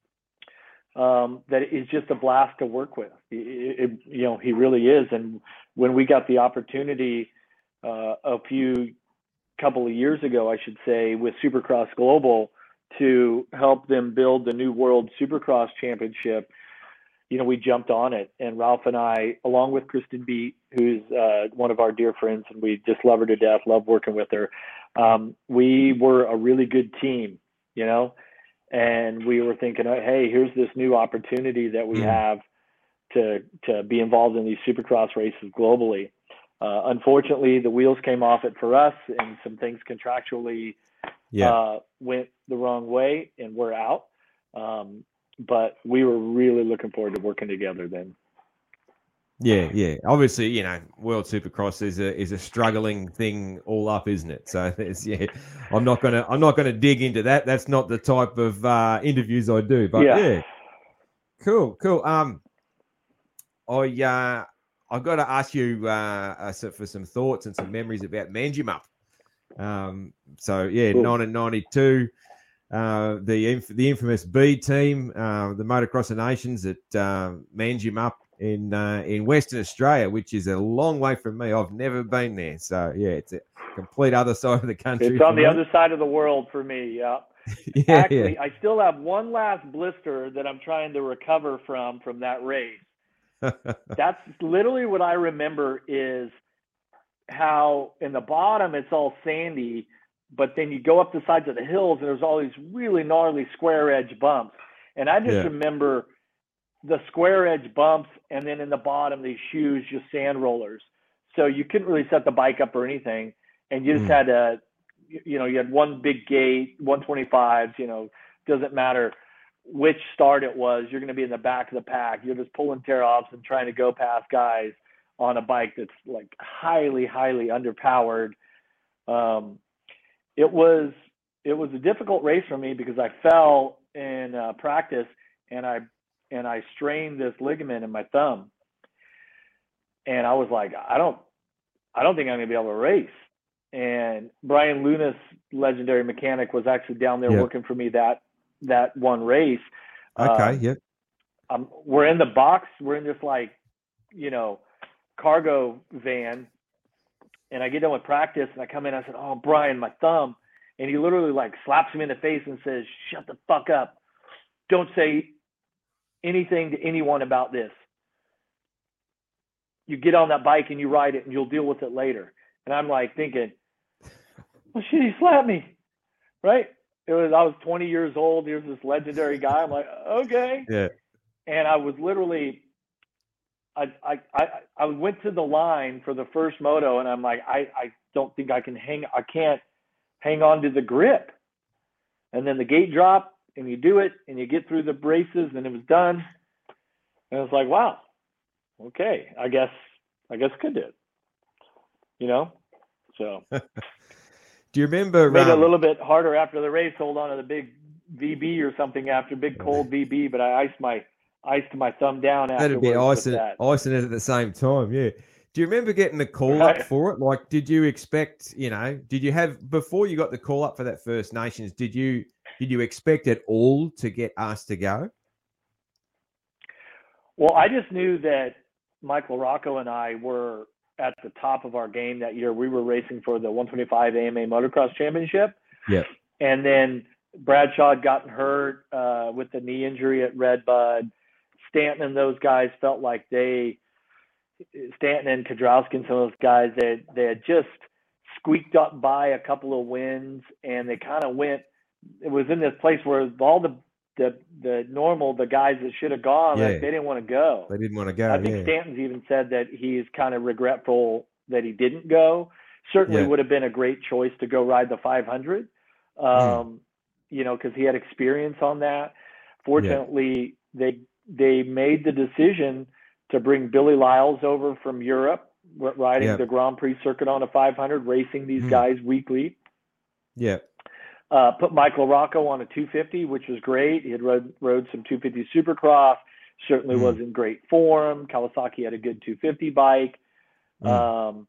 um, that it's just a blast to work with. It, it, you know, he really is. And when we got the opportunity uh, a few couple of years ago, I should say, with Supercross Global to help them build the new World Supercross Championship, you know, we jumped on it. And Ralph and I, along with Kristen Beat, who's uh, one of our dear friends, and we just love her to death, love working with her. Um, we were a really good team, you know, and we were thinking, hey, here's this new opportunity that we have to to be involved in these Supercross races globally. Uh, unfortunately, the wheels came off it for us, and some things contractually yeah. uh, went the wrong way, and we're out. Um, but we were really looking forward to working together then. Yeah, yeah. Obviously, you know, World Supercross is a is a struggling thing all up, isn't it? So it's, yeah, I'm not gonna I'm not gonna dig into that. That's not the type of uh, interviews I do. But yeah, yeah. cool, cool. Um, I uh, I've got to ask you uh, for some thoughts and some memories about Manjimup. Um, so yeah, cool. nineteen ninety-two. Uh, the inf- the infamous B team, uh, the Motocross of Nations at uh, Manjimup in uh, in Western Australia, which is a long way from me. I've never been there, so yeah, it's a complete other side of the country. It's on the me. other side of the world for me. Yeah. yeah Actually, yeah. I still have one last blister that I'm trying to recover from from that race. That's literally what I remember, is how in the bottom it's all sandy, but then you go up the sides of the hills and there's all these really gnarly square edge bumps. And I just yeah. remember the square edge bumps, and then in the bottom, these huge just sand rollers. so you couldn't really set the bike up or anything, and you just Mm. had to, you know, you had one big gate, one twenty-fives, you know, doesn't matter which start it was, you're going to be in the back of the pack. You're just pulling tear-offs and trying to go past guys on a bike that's like highly, highly underpowered. Um, it was it was a difficult race for me because I fell in uh, practice and I and I strained this ligament in my thumb, and I was like, I don't I don't think I'm going to be able to race. And Brian Lunas, legendary mechanic, was actually down there Yep. working for me that that one race. Okay. Um, Yep. um, we're in the box. We're in this like, you know, cargo van, and I get done with practice, and I come in. I said, "Oh, Brian, my thumb," and he literally like slaps me in the face and says, "Shut the fuck up! Don't say anything to anyone about this. You get on that bike and you ride it, and you'll deal with it later." And I'm like thinking, "Well, shit, he slapped me, right?" It was I was twenty years old. Here's this legendary guy. I'm like, okay. Yeah. And I was literally, I I I, I went to the line for the first moto, and I'm like, I, I don't think I can hang. I can't hang on to the grip. And then the gate dropped, and you do it, and you get through the braces, and it was done. And it's like, wow, okay, I guess I guess I could do it. You know, so. Do you remember? Made it um, a little bit harder after the race. Hold on to the big V B or something after big cold V B, but I iced my iced my thumb down That'd afterwards be with icing, that. icing it at the same time. Yeah. Do you remember getting the call Right. up for it? Like, did you expect? You know, did you have before you got the call up for that First Nations? Did you did you expect it all to get asked to go? Well, I just knew that Michael Rocco and I were at the top of our game that year. We were racing for the one twenty-five A M A Motocross Championship. Yep. And then Bradshaw had gotten hurt uh, with the knee injury at Redbud. Stanton and those guys felt like they, Stanton and Kudrowski and some of those guys, they, they had just squeaked up by a couple of wins, and they kind of went, it was in this place where all the the the normal, the guys that should have gone, Yeah. like, they didn't want to go. They didn't want to go. I think yeah. Stanton's even said that he's kind of regretful that he didn't go. Certainly Yeah. would have been a great choice to go ride the five hundred, um, Mm. you know, because he had experience on that. Fortunately, yeah. they they made the decision to bring Billy Lyles over from Europe, riding Yeah. the Grand Prix circuit on a five hundred, racing these Mm. guys weekly. Yeah. Uh, put Michael Rocco on a two fifty, which was great. He had rode, rode some two fifty Supercross, certainly Mm. was in great form. Kawasaki had a good two fifty bike. Mm. Um,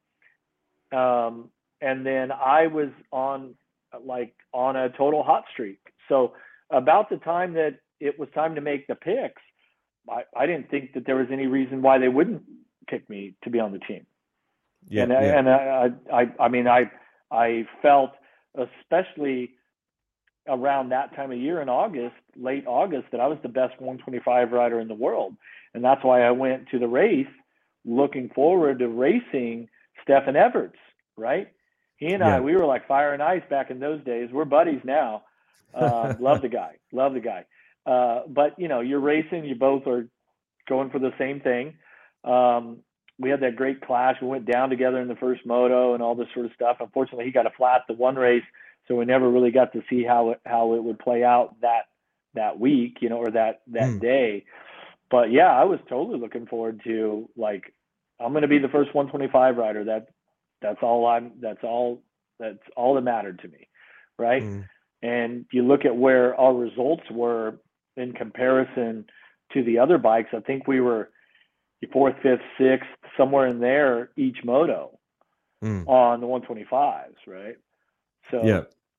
um, and then I was on like on a total hot streak. So about the time that it was time to make the picks, I, I didn't think that there was any reason why they wouldn't pick me to be on the team. Yeah. and yeah. and I, I, I mean, I, I felt especially around that time of year in August, late August, that I was the best one twenty-five rider in the world. And that's why I went to the race looking forward to racing Stefan Everts, right? He and Yeah. I, we were like fire and ice back in those days. We're buddies now. Uh, love the guy. Love the guy. Uh, but, you know, you're racing. You both are going for the same thing. Um, we had that great clash. We went down together in the first moto and all this sort of stuff. Unfortunately, he got a flat the one race, so we never really got to see how it how it would play out that that week, you know, or that that Mm. day. But yeah, I was totally looking forward to, like, I'm going to be the first one twenty-five rider. That that's all I'm. That's all. That's all that mattered to me, right? Mm. And you look at where our results were in comparison to the other bikes. I think we were fourth, fifth, sixth, somewhere in there each moto Mm. on the one twenty-fives, right? So Yeah.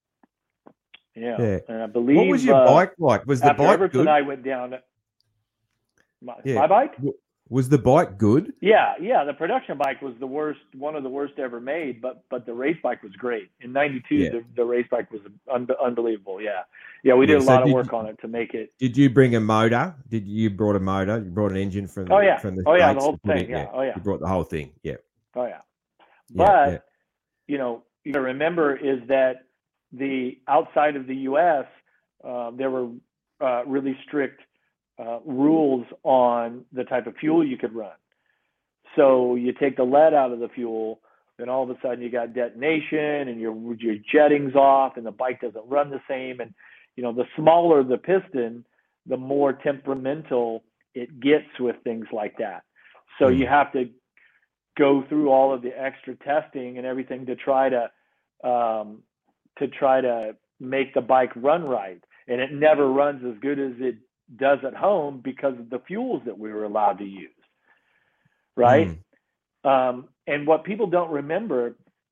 yeah, Yeah. and I believe What was your uh, bike like? Was the after bike Everts good? and I went down. My, Yeah. my bike? W- Was the bike good? Yeah, yeah. The production bike was the worst, one of the worst ever made, but but the race bike was great. In ninety-two, Yeah. the, the race bike was un- unbelievable. Yeah, yeah. We Yeah, did a so lot of did work you- on it to make it. Did you bring a motor? Did you brought a motor? You brought an engine from? Oh, yeah. From the Oh, yeah, the States whole to put thing, in- yeah. Oh, yeah. You brought the whole thing. Yeah. Oh yeah, Yeah, but yeah. you know, you got to remember is that the outside of the U S, uh, there were uh, really strict uh, rules on the type of fuel you could run. So you take the lead out of the fuel, then all of a sudden you got detonation and your your jetting's off and the bike doesn't run the same. And, you know, the smaller the piston, the more temperamental it gets with things like that. So mm. you have to go through all of the extra testing and everything to try to um, to try to make the bike run right. And it never runs as good as it does at home because of the fuels that we were allowed to use. Right. Mm. Um, and what people don't remember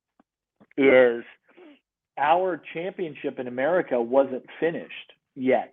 is our championship in America wasn't finished yet.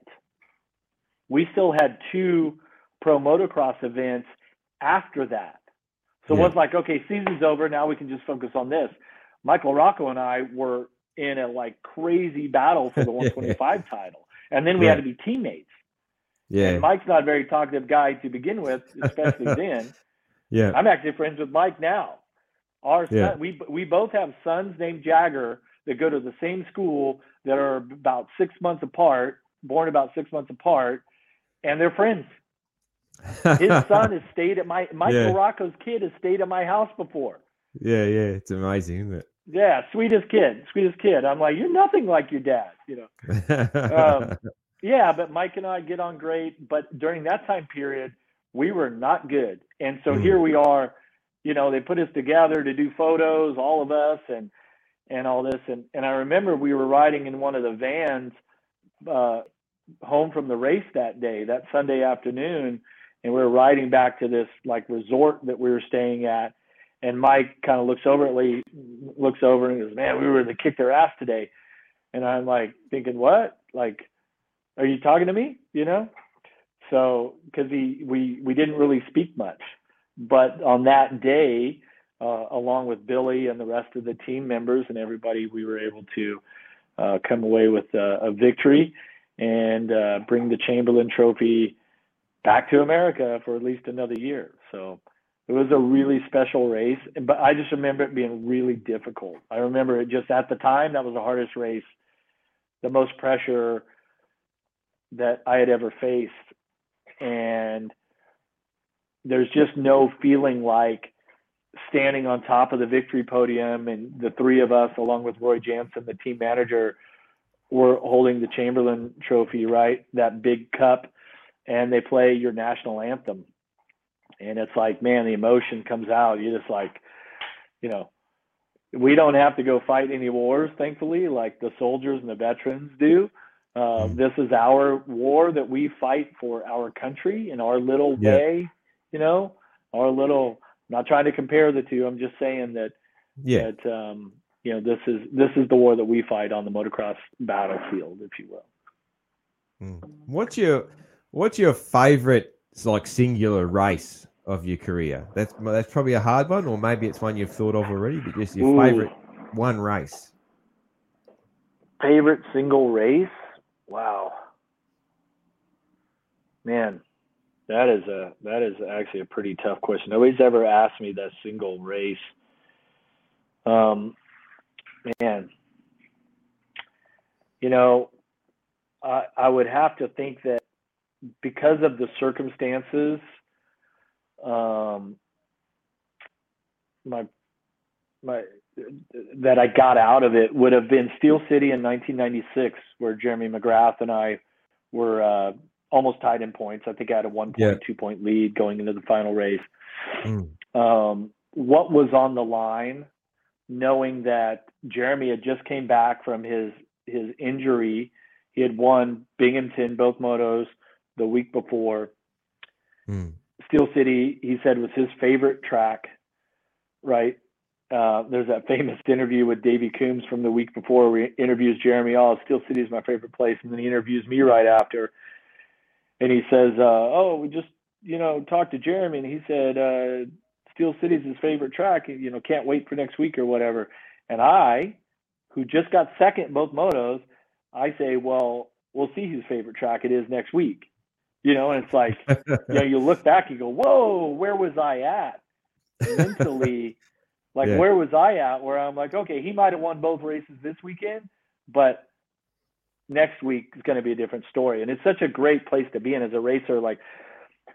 We still had two pro motocross events after that. So yeah. It was like, okay, season's over. Now we can just focus on this. Michael Rocco and I were in a like crazy battle for the one twenty-five title. And then we yeah. had to be teammates. Yeah. And Mike's not a very talkative guy to begin with, especially then. Yeah. I'm actually friends with Mike now. Our son, yeah. we we both have sons named Jagger that go to the same school that are about six months apart, born about six months apart, and they're friends. His son has stayed at my Michael yeah. Rocco's kid has stayed at my house before. Yeah, yeah, it's amazing, isn't it? Yeah, sweetest kid, sweetest kid. I'm like, you're nothing like your dad, you know. um, yeah, but Mike and I get on great. But during that time period, we were not good. And so mm. here we are, you know, they put us together to do photos, all of us and and all this. And, and I remember we were riding in one of the vans uh, home from the race that day, that Sunday afternoon. And we were riding back to this like resort that we were staying at. And Mike kind of looks over at Lee, looks over and goes, man, we were to kick their ass today. And I'm like thinking, what? Like, are you talking to me? You know? So, because he, we, we didn't really speak much, but on that day, uh, along with Billy and the rest of the team members and everybody, we were able to uh, come away with a, a victory and uh, bring the Chamberlain Trophy back to America for at least another year. So it was a really special race, but I just remember it being really difficult. I remember it just at the time, that was the hardest race, the most pressure that I had ever faced. And there's just no feeling like standing on top of the victory podium and the three of us, along with Roy Jansen, the team manager, were holding the Chamberlain Trophy, right? That big cup, and they play your national anthem. And it's like, man, the emotion comes out. You're just like, you know, we don't have to go fight any wars, thankfully, like the soldiers and the veterans do. Uh, this is our war that we fight for our country in our little yeah. way, you know, our little, I'm not trying to compare the two. I'm just saying that, yeah. that um, you know, this is, this is the war that we fight on the motocross battlefield, if you will. What's your, what's your favorite like singular race of your career? That's, that's probably a hard one, or maybe it's one you've thought of already, but just your Ooh. favorite one race. Favorite single race? Wow, man, that is a that is actually a pretty tough question. Nobody's ever asked me that single race. Um, man, you know, I I would have to think that because of the circumstances, um, my my. that I got out of it would have been Steel City in nineteen ninety-six, where Jeremy McGrath and I were uh, almost tied in points. I think I had a one point, yeah. two point lead going into the final race. Mm. Um, what was on the line, knowing that Jeremy had just came back from his, his injury. He had won Binghamton, both motos, the week before. Mm. Steel City, he said, was his favorite track, right? Uh, there's that famous interview with Davey Coombs from the week before where he interviews Jeremy. Oh, Steel City is my favorite place. And then he interviews me right after. And he says, uh, oh, we just, you know, talked to Jeremy. And he said, uh, Steel City is his favorite track. You know, can't wait for next week or whatever. And I, who just got second in both motos, I say, well, we'll see whose favorite track it is next week. You know, and it's like, you know, you look back, you go, whoa, where was I at? Mentally, like, yeah. where was I at? Where I'm like, okay, he might have won both races this weekend, but next week is going to be a different story. And it's such a great place to be in as a racer. Like,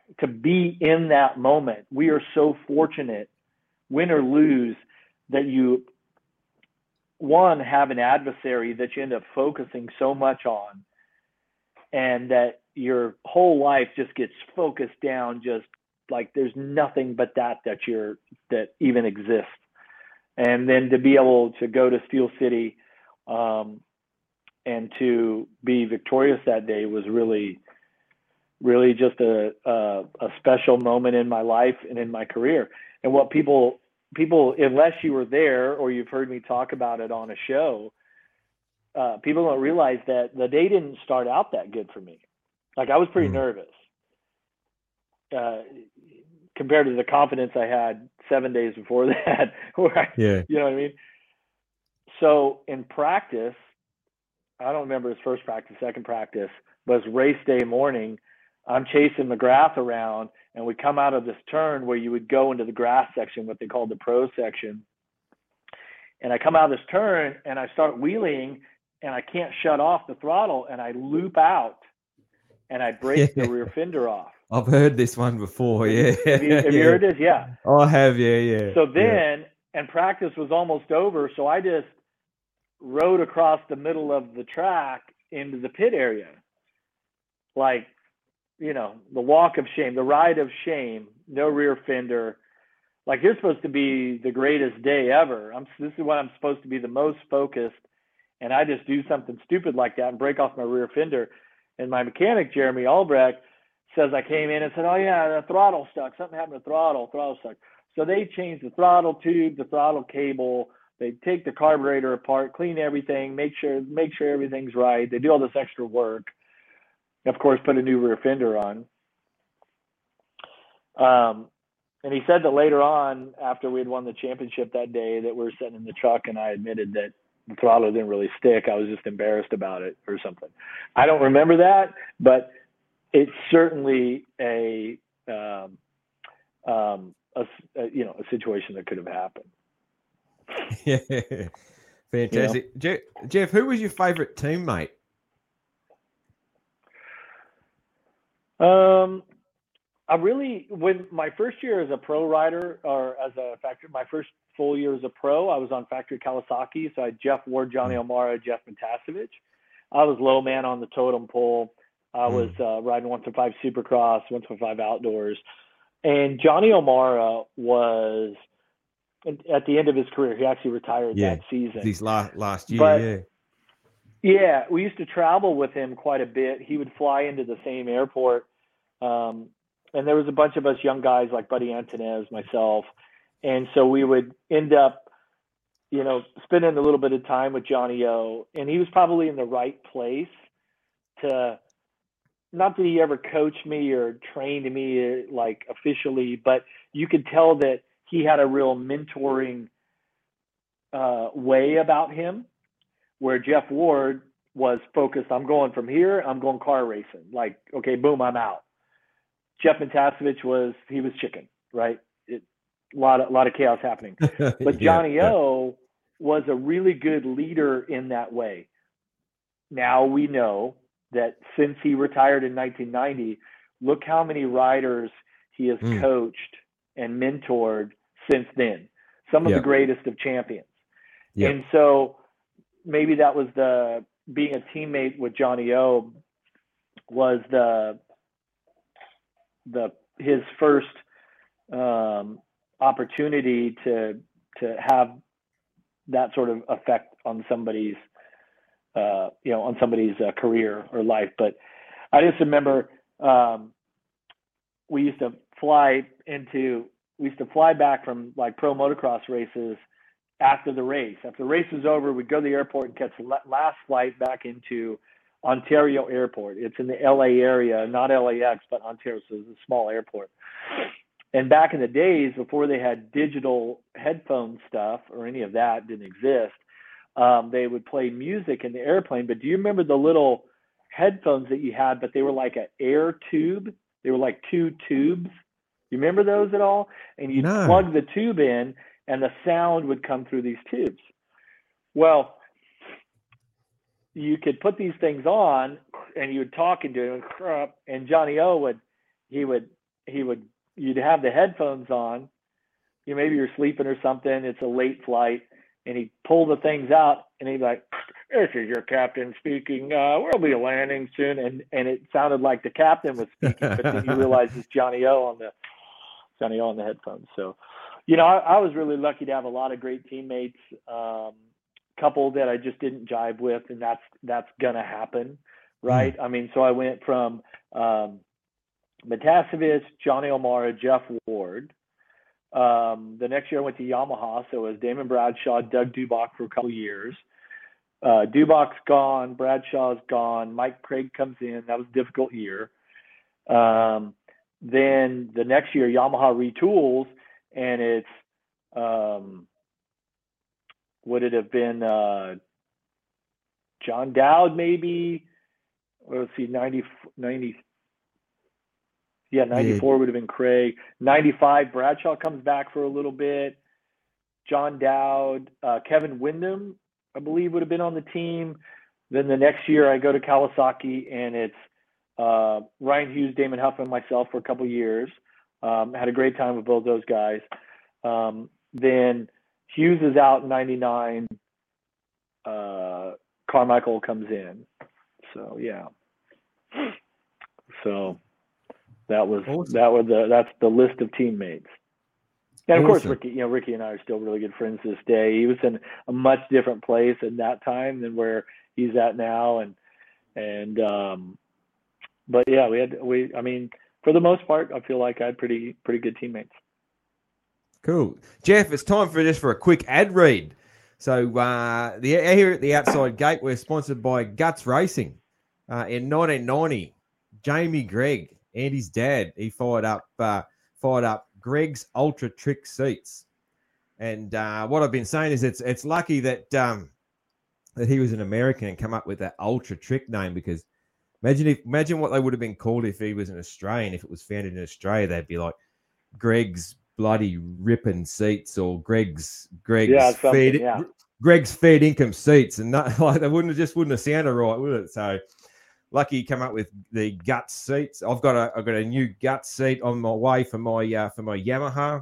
to be in that moment. We are so fortunate, win or lose, that you, one, have an adversary that you end up focusing so much on, and that your whole life just gets focused down, just like there's nothing but that that you're that even exists. And then to be able to go to Steel City um, and to be victorious that day was really, really just a, a a special moment in my life and in my career. And what people people, unless you were there or you've heard me talk about it on a show, uh, people don't realize that the day didn't start out that good for me. Like, I was pretty mm. nervous uh, compared to the confidence I had seven days before that. Where I, yeah. You know what I mean? So in practice, I don't remember his first practice, second practice, but it's race day morning. I'm chasing McGrath around, and we come out of this turn where you would go into the grass section, what they call the pro section. And I come out of this turn, and I start wheeling, and I can't shut off the throttle, and I loop out, and I break yeah. the rear fender off. I've heard this one before, yeah. Have you, have yeah. you heard this? Yeah. I have, yeah, yeah. So then, yeah. and practice was almost over, so I just rode across the middle of the track into the pit area. Like, you know, the walk of shame, the ride of shame, no rear fender. Like, you're supposed to be the greatest day ever. I'm, this is when I'm supposed to be the most focused, and I just do something stupid like that and break off my rear fender. And my mechanic, Jeremy Albrecht, says I came in and said, oh, yeah, the throttle stuck. Something happened to the throttle. Throttle stuck. So they changed the throttle tube, the throttle cable. They take the carburetor apart, clean everything, make sure make sure everything's right. They do all this extra work. Of course, put a new rear fender on. Um, and he said that later on, after we had won the championship that day, that we were sitting in the truck, and I admitted that the throttle didn't really stick. I was just embarrassed about it or something. I don't remember that, but it's certainly a, um, um, a, a you know, a situation that could have happened. Yeah, fantastic. You know? Jeff, Jeff, who was your favorite teammate? Um, I really, when my first year as a pro rider, or as a factory, my first full year as a pro, I was on factory Kawasaki. So I had Jeff Ward, Johnny O'Mara, Jeff Matasevich. I was low man on the totem pole. I was uh, riding one to five Supercross, one to five outdoors. And Johnny O'Mara was, at the end of his career, he actually retired yeah, that season. These last, last year, but, yeah. Yeah, we used to travel with him quite a bit. He would fly into the same airport. Um, and there was a bunch of us young guys like Buddy Antonez, myself. And so we would end up, you know, spending a little bit of time with Johnny O. And he was probably in the right place to, not that he ever coached me or trained me like officially, but you could tell that he had a real mentoring uh, way about him, where Jeff Ward was focused. I'm going from here. I'm going car racing. Like, okay, boom, I'm out. Jeff Matasevich was, he was chicken, right? It, a lot of, a lot of chaos happening. But Johnny yeah, O yeah. was a really good leader in that way. Now we know that since he retired in nineteen ninety, look how many riders he has mm. coached and mentored since then. Some of yep. the greatest of champions. Yep. And so maybe that was the, being a teammate with Johnny O was the, the, his first um, opportunity to, to have that sort of effect on somebody's, uh, you know, on somebody's uh, career or life. But I just remember um, we used to fly into, we used to fly back from like pro motocross races after the race. After the race was over, we'd go to the airport and catch the last flight back into Ontario Airport. It's in the L A area, not L A X, but Ontario, so it's a small airport. And back in the days, before they had digital headphone stuff or any of that, didn't exist, um, they would play music in the airplane. But do you remember the little headphones that you had, but they were like an air tube? They were like two tubes. You remember those at all? And you'd no. plug the tube in, and the sound would come through these tubes. Well, you could put these things on, and you would talk into it, and Johnny O would, he would he would, you'd have the headphones on, you know, maybe you're sleeping or something, it's a late flight, and he'd pull the things out, and he'd be like, "This is your captain speaking. Uh, we'll be landing soon." And and it sounded like the captain was speaking, but then you realize it's Johnny O on the Johnny O on the headphones. So, you know, I, I was really lucky to have a lot of great teammates. Um, couple that I just didn't jive with, and that's that's gonna happen, right? Mm. I mean, so I went from um, Matasevic, Johnny O'Mara, Jeff Ward. Um, the next year I went to Yamaha, so it was Damon Bradshaw, Doug Dubach for a couple of years. Uh, Dubach's gone, Bradshaw's gone, Mike Craig comes in. That was a difficult year. Um, then the next year Yamaha retools, and it's um, would it have been uh, John Dowd maybe? Or let's see, ninety, ninety, yeah, ninety-four yeah. would have been Craig. ninety-five, Bradshaw comes back for a little bit. John Dowd, uh, Kevin Windham, I believe, would have been on the team. Then the next year I go to Kawasaki, and it's uh, Ryan Hughes, Damon Huff, and myself for a couple of years. Um, had a great time with both those guys. Um, then Hughes is out in ninety-nine. Uh, Carmichael comes in. So yeah. So that was awesome. that was the that's the list of teammates. And of awesome. course, Ricky, you know, Ricky and I are still really good friends to this day. He was in a much different place at that time than where he's at now, and and um, but yeah, we had we. I mean, for the most part, I feel like I had pretty pretty good teammates. Cool. Jeff, it's time for just for a quick ad read. So uh, the, here at the Outside Gate, we're sponsored by Guts Racing. Uh, in nineteen ninety, Jamie Gregg, Andy's dad, he fired up uh, fired up Gregg's Ultra Trick seats. And uh, what I've been saying is it's it's lucky that um, that he was an American and come up with that Ultra Trick name, because imagine if imagine what they would have been called if he was an Australian. If it was founded in Australia, they'd be like Gregg's bloody ripping seats, or Gregg's Gregg's yeah, fair yeah. Gregg's fair income seats, and not, like they wouldn't have, just wouldn't have sounded right, would it? So lucky you come up with the Guts seats. I've got a I've got a new Guts seat on my way for my uh, for my Yamaha,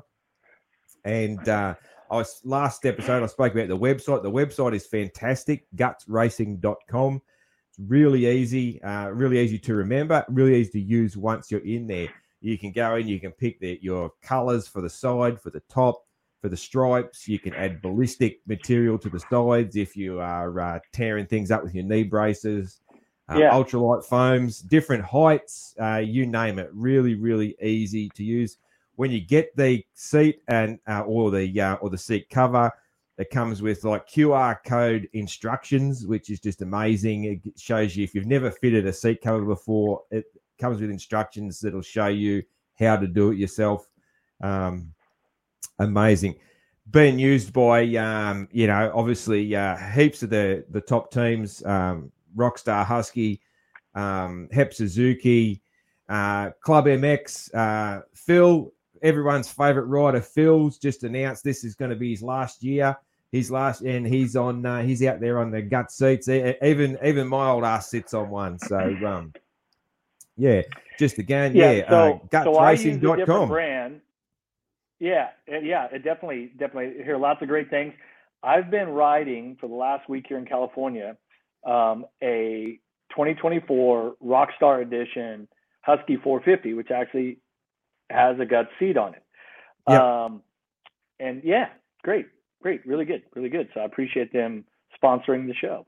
and uh, I was last episode I spoke about the website. The website is fantastic, guts racing dot com. It's really easy, uh, really easy to remember, really easy to use once you're in there. You can go in, you can pick the, your colors for the side, for the top, for the stripes. You can add ballistic material to the sides if you are uh, tearing things up with your knee braces. Uh, yeah. Ultralight foams, different heights, uh, you name it. Really, really easy to use. When you get the seat and uh, or the uh, or the seat cover, it comes with like Q R code instructions, which is just amazing. It shows you if you've never fitted a seat cover before, it comes with instructions that'll show you how to do it yourself. Um, amazing. Being used by, um, you know, obviously uh, heaps of the, the top teams, um, Rockstar Husky, um, Hep Suzuki, uh, Club M X, uh, Phil, everyone's favorite rider, Phil's just announced this is going to be his last year. His last, and he's on, uh, he's out there on the gut seats. Even, even my old ass sits on one. So, um, yeah, just again, yeah, yeah so, uh, guts racing dot com. So I use a different brand. Yeah, yeah, it definitely, definitely hear lots of great things. I've been riding for the last week here in California, um, a twenty twenty-four Rockstar Edition Husky four fifty, which actually has a gut seat on it. Yep. Um, and yeah, great, great, really good, really good. So I appreciate them sponsoring the show.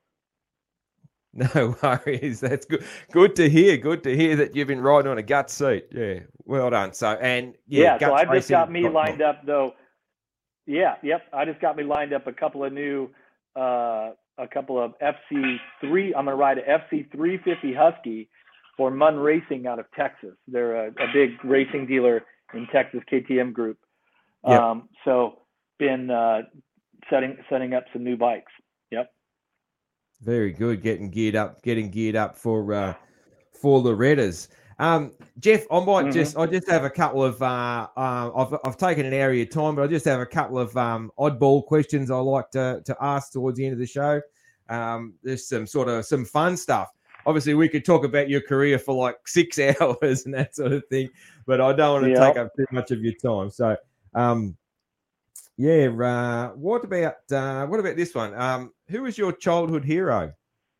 No worries. That's good. Good to hear. Good to hear that you've been riding on a gut seat. Yeah, well done. So and yeah, yeah so I've just got me lined up though. Yeah, yep. I just got me lined up a couple of new, uh, a couple of F C three. I'm gonna ride a F C three fifty Husky for Munn Racing out of Texas. They're a, a big racing dealer in Texas, K T M Group. Yep. Um, so been uh, setting setting up some new bikes. Yep. Very good. Getting geared up, getting geared up for uh, for the Redders. Um, Jeff, I might mm-hmm. just I just have a couple of uh, uh, I've I've taken an area of time, but I just have a couple of um, oddball questions I like to to ask towards the end of the show. Um, there's some sort of some fun stuff. obviously we could talk about your career for like six hours and that sort of thing, but I don't want to Yep. take up too much of your time. So, um, yeah. Uh, what about uh, what about this one? Um, who was your childhood hero?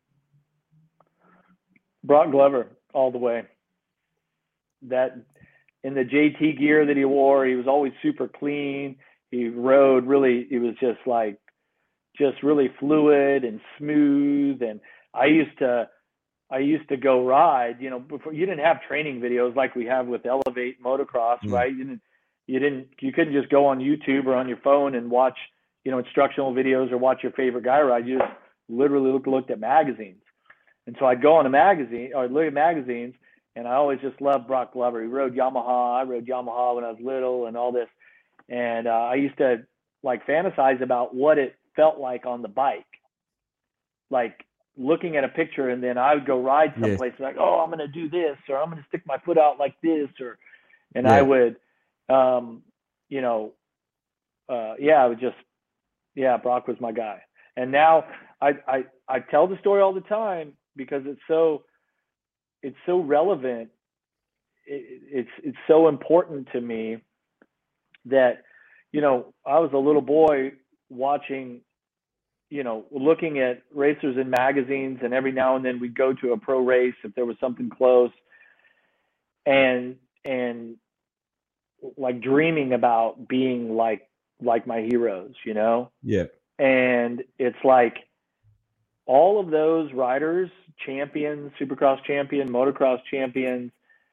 Brock Glover, all the way. That in the J T gear that he wore, he was always super clean. He rode really. He was just like, just really fluid and smooth. And I used to, I used to go ride. You know, before you didn't have training videos like we have with Elevate Motocross, mm. right? You didn't, you didn't, you couldn't just go on YouTube or on your phone and watch, you know, instructional videos or watch your favorite guy ride. You just literally looked, looked at magazines. And so I'd go on a magazine or look at magazines, and I always just loved Brock Glover. He rode Yamaha. I rode Yamaha when I was little and all this. And uh, I used to like fantasize about what it felt like on the bike, like looking at a picture, and then I would go ride someplace yes. like, oh, I'm going to do this, or I'm going to stick my foot out like this, or, and yeah. I would, um, you know, uh, yeah, I would just, yeah, Brock was my guy. And now I, I, I tell the story all the time because it's so, it's so relevant. It, it's, it's so important to me that, you know, I was a little boy watching, you know, looking at racers in magazines, and every now and then we'd go to a pro race if there was something close, and, and like dreaming about being like, like my heroes, you know? Yeah. And it's like all of those riders, champions, Supercross champion, motocross champions,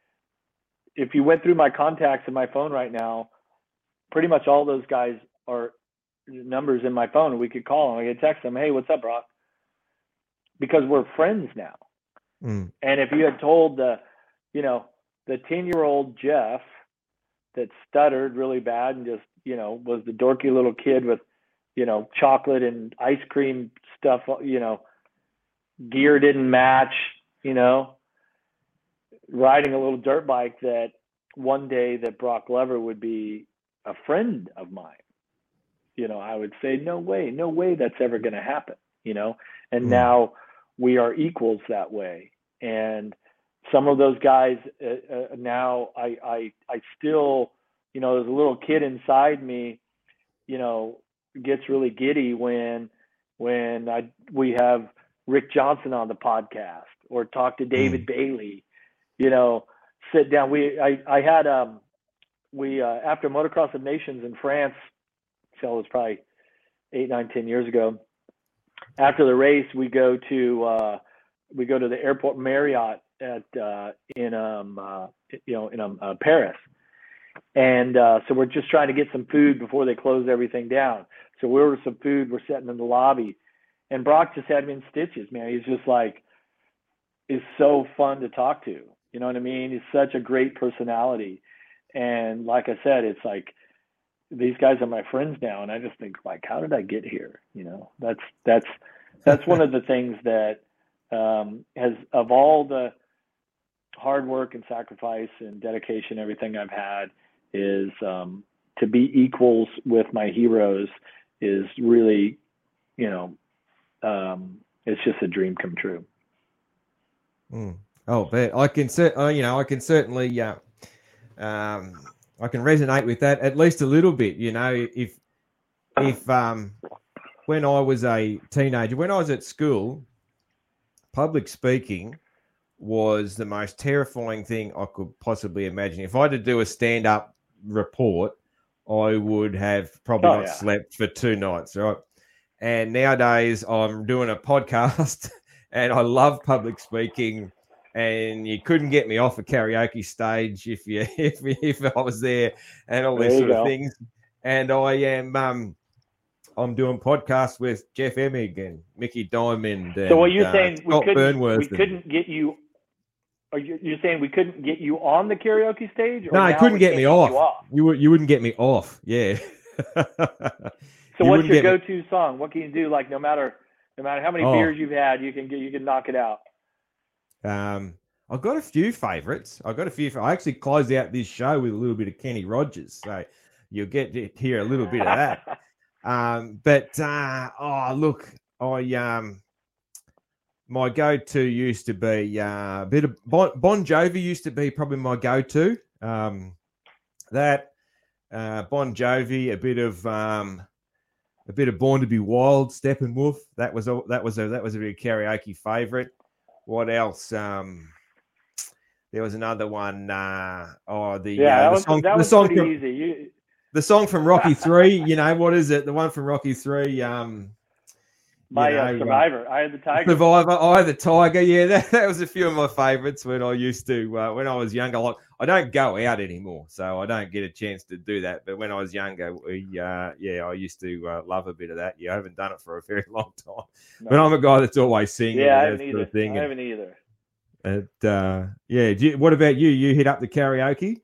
if you went through my contacts in my phone right now, pretty much all those guys are numbers in my phone, and we could call them. I could text them, hey, what's up, Brock? Because we're friends now. Mm. And if you had told the, you know, the ten-year-old Jeff that stuttered really bad and just, you know, was the dorky little kid with, you know, chocolate and ice cream stuff, you know, gear didn't match, you know, riding a little dirt bike, that one day that Brock Glover would be a friend of mine, you know, I would say, no way, no way that's ever going to happen, you know, and mm. now we are equals that way. And some of those guys uh, uh, now I, I, I still, you know, there's a little kid inside me, you know, gets really giddy when, when I, we have Rick Johnson on the podcast or talk to David mm. Bailey, you know, sit down. We, I, I had, um, we, uh, after Motocross of Nations in France, so it was probably eight, nine, ten years ago. After the race, we go to, uh, we go to the airport Marriott at, uh, in, um, uh, you know, in, um, uh, Paris. And, uh, so we're just trying to get some food before they close everything down. So we ordered some food. We're sitting in the lobby, and Brock just had me in stitches, man. He's just like, is so fun to talk to. You know what I mean? He's such a great personality. And like I said, it's like, these guys are my friends now. And I just think, like, how did I get here? You know, that's, that's, that's one of the things that, um, has, of all the hard work and sacrifice and dedication, everything I've had is, um, to be equals with my heroes is really, you know, um, it's just a dream come true. Mm. Oh, but I can, uh, you know, I can certainly, uh, um, I can resonate with that at least a little bit. You know, if, if, um, when I was a teenager, when I was at school, public speaking was the most terrifying thing I could possibly imagine. If I had to do a stand-up report, I would have probably oh, not yeah. slept for two nights, right? And nowadays I'm doing a podcast and I love public speaking, and you couldn't get me off a karaoke stage if you if if I was there, and all these sort go. of things. And I am um I'm doing podcasts with Jeff Emig and Mickey Diamond. And, so what you're uh, saying we Scott couldn't, Burnworth we couldn't and, get you? Are you you're saying we couldn't get you on the karaoke stage? Or no, it couldn't get me off. You, off. you would you wouldn't get me off. Yeah. So what's your go-to me... song? What can you do? Like no matter no matter how many oh. beers you've had, you can get you can knock it out. Um, I've got a few favorites. I've got a few. I actually closed out this show with a little bit of Kenny Rogers, so you'll get to hear a little bit of that. um, but uh, oh, look, I um, my go-to used to be uh, a bit of Bon, Bon Jovi used to be probably my go-to. Um, that uh, Bon Jovi, a bit of um, a bit of Born to Be Wild, Steppenwolf. That was a that was a that was a big karaoke favorite. What else? Um, there was another one. Uh, oh, the yeah, uh, that the was, song, that the was song pretty from, easy. You, the song from Rocky Three. You know what is it? The one from Rocky Three. Um, my you know, uh, Survivor. I had the Tiger. Survivor. I had the Tiger. Yeah, that, that was a few of my favorites when I used to uh, when I was younger. Like I don't go out anymore, so I don't get a chance to do that. But when I was younger, we, uh, yeah, I used to uh, love a bit of that. Yeah, I haven't done it for a very long time, no. But I'm a guy that's always singing. Yeah, I and haven't that sort either. of thing. I haven't either. And uh, yeah, do you, what about you? You hit up the karaoke?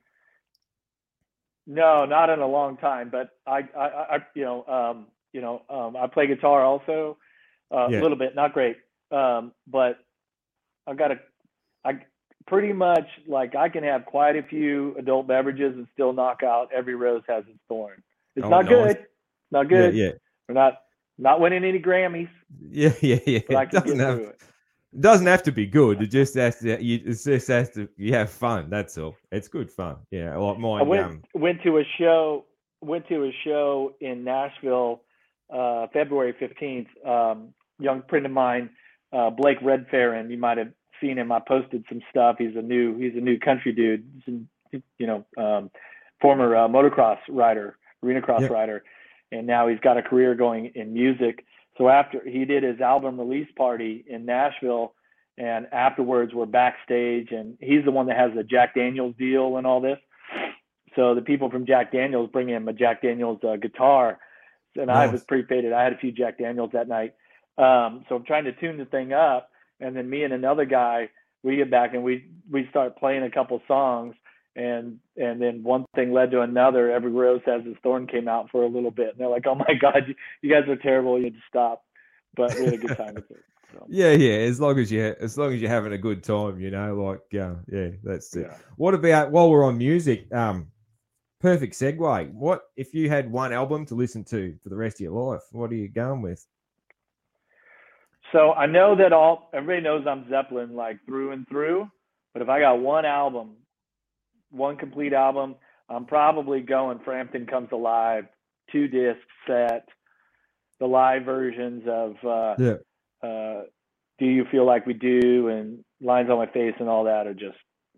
No, not in a long time. But I, I, I you know, um, you know, um, I play guitar also uh, yeah. a little bit, not great, um, but I've got a, I pretty much like I can have quite a few adult beverages and still knock out Every Rose Has Its Thorn. It's oh, not nice. good, not good. Yeah, yeah. We're not not winning any Grammys. Yeah, yeah, yeah. But I can doesn't get have, through it. It doesn't have to be good. It just has to. You, it just has to. You have fun. That's all. It's good fun. Yeah, like mine. I went um, went to a show. Went to a show in Nashville, uh, February fifteenth. Um, young friend of mine, uh, Blake Redfair, you might have seen him. I posted some stuff. He's a new. He's a new country dude. He's, you know, um, former uh, motocross rider, arena cross yep. rider, and now he's got a career going in music. So after he did his album release party in Nashville, and afterwards we're backstage, and he's the one that has the Jack Daniels deal and all this. So the people from Jack Daniels bring him a Jack Daniels uh, guitar, and nice. I was prepaid. I had a few Jack Daniels that night. Um, so I'm trying to tune the thing up, and then me and another guy, we get back and we we start playing a couple songs, and and then one thing led to another. Every Rose Has Its Thorn came out for a little bit, and they're like, "Oh my God, you, you guys are terrible. You need to stop." But we had a good time with it. So. Yeah, yeah. As long as you, as long as you're having a good time, you know, like, yeah, yeah, that's it. Yeah. What about while we're on music? Um, perfect segue. What if you had one album to listen to for the rest of your life? What are you going with? So I know that all everybody knows I'm Zeppelin like through and through, but if I got one album, one complete album, I'm probably going Frampton Comes Alive, two disc set, the live versions of uh, yeah. uh, Do You Feel Like We Do and Lines on My Face and all that are just,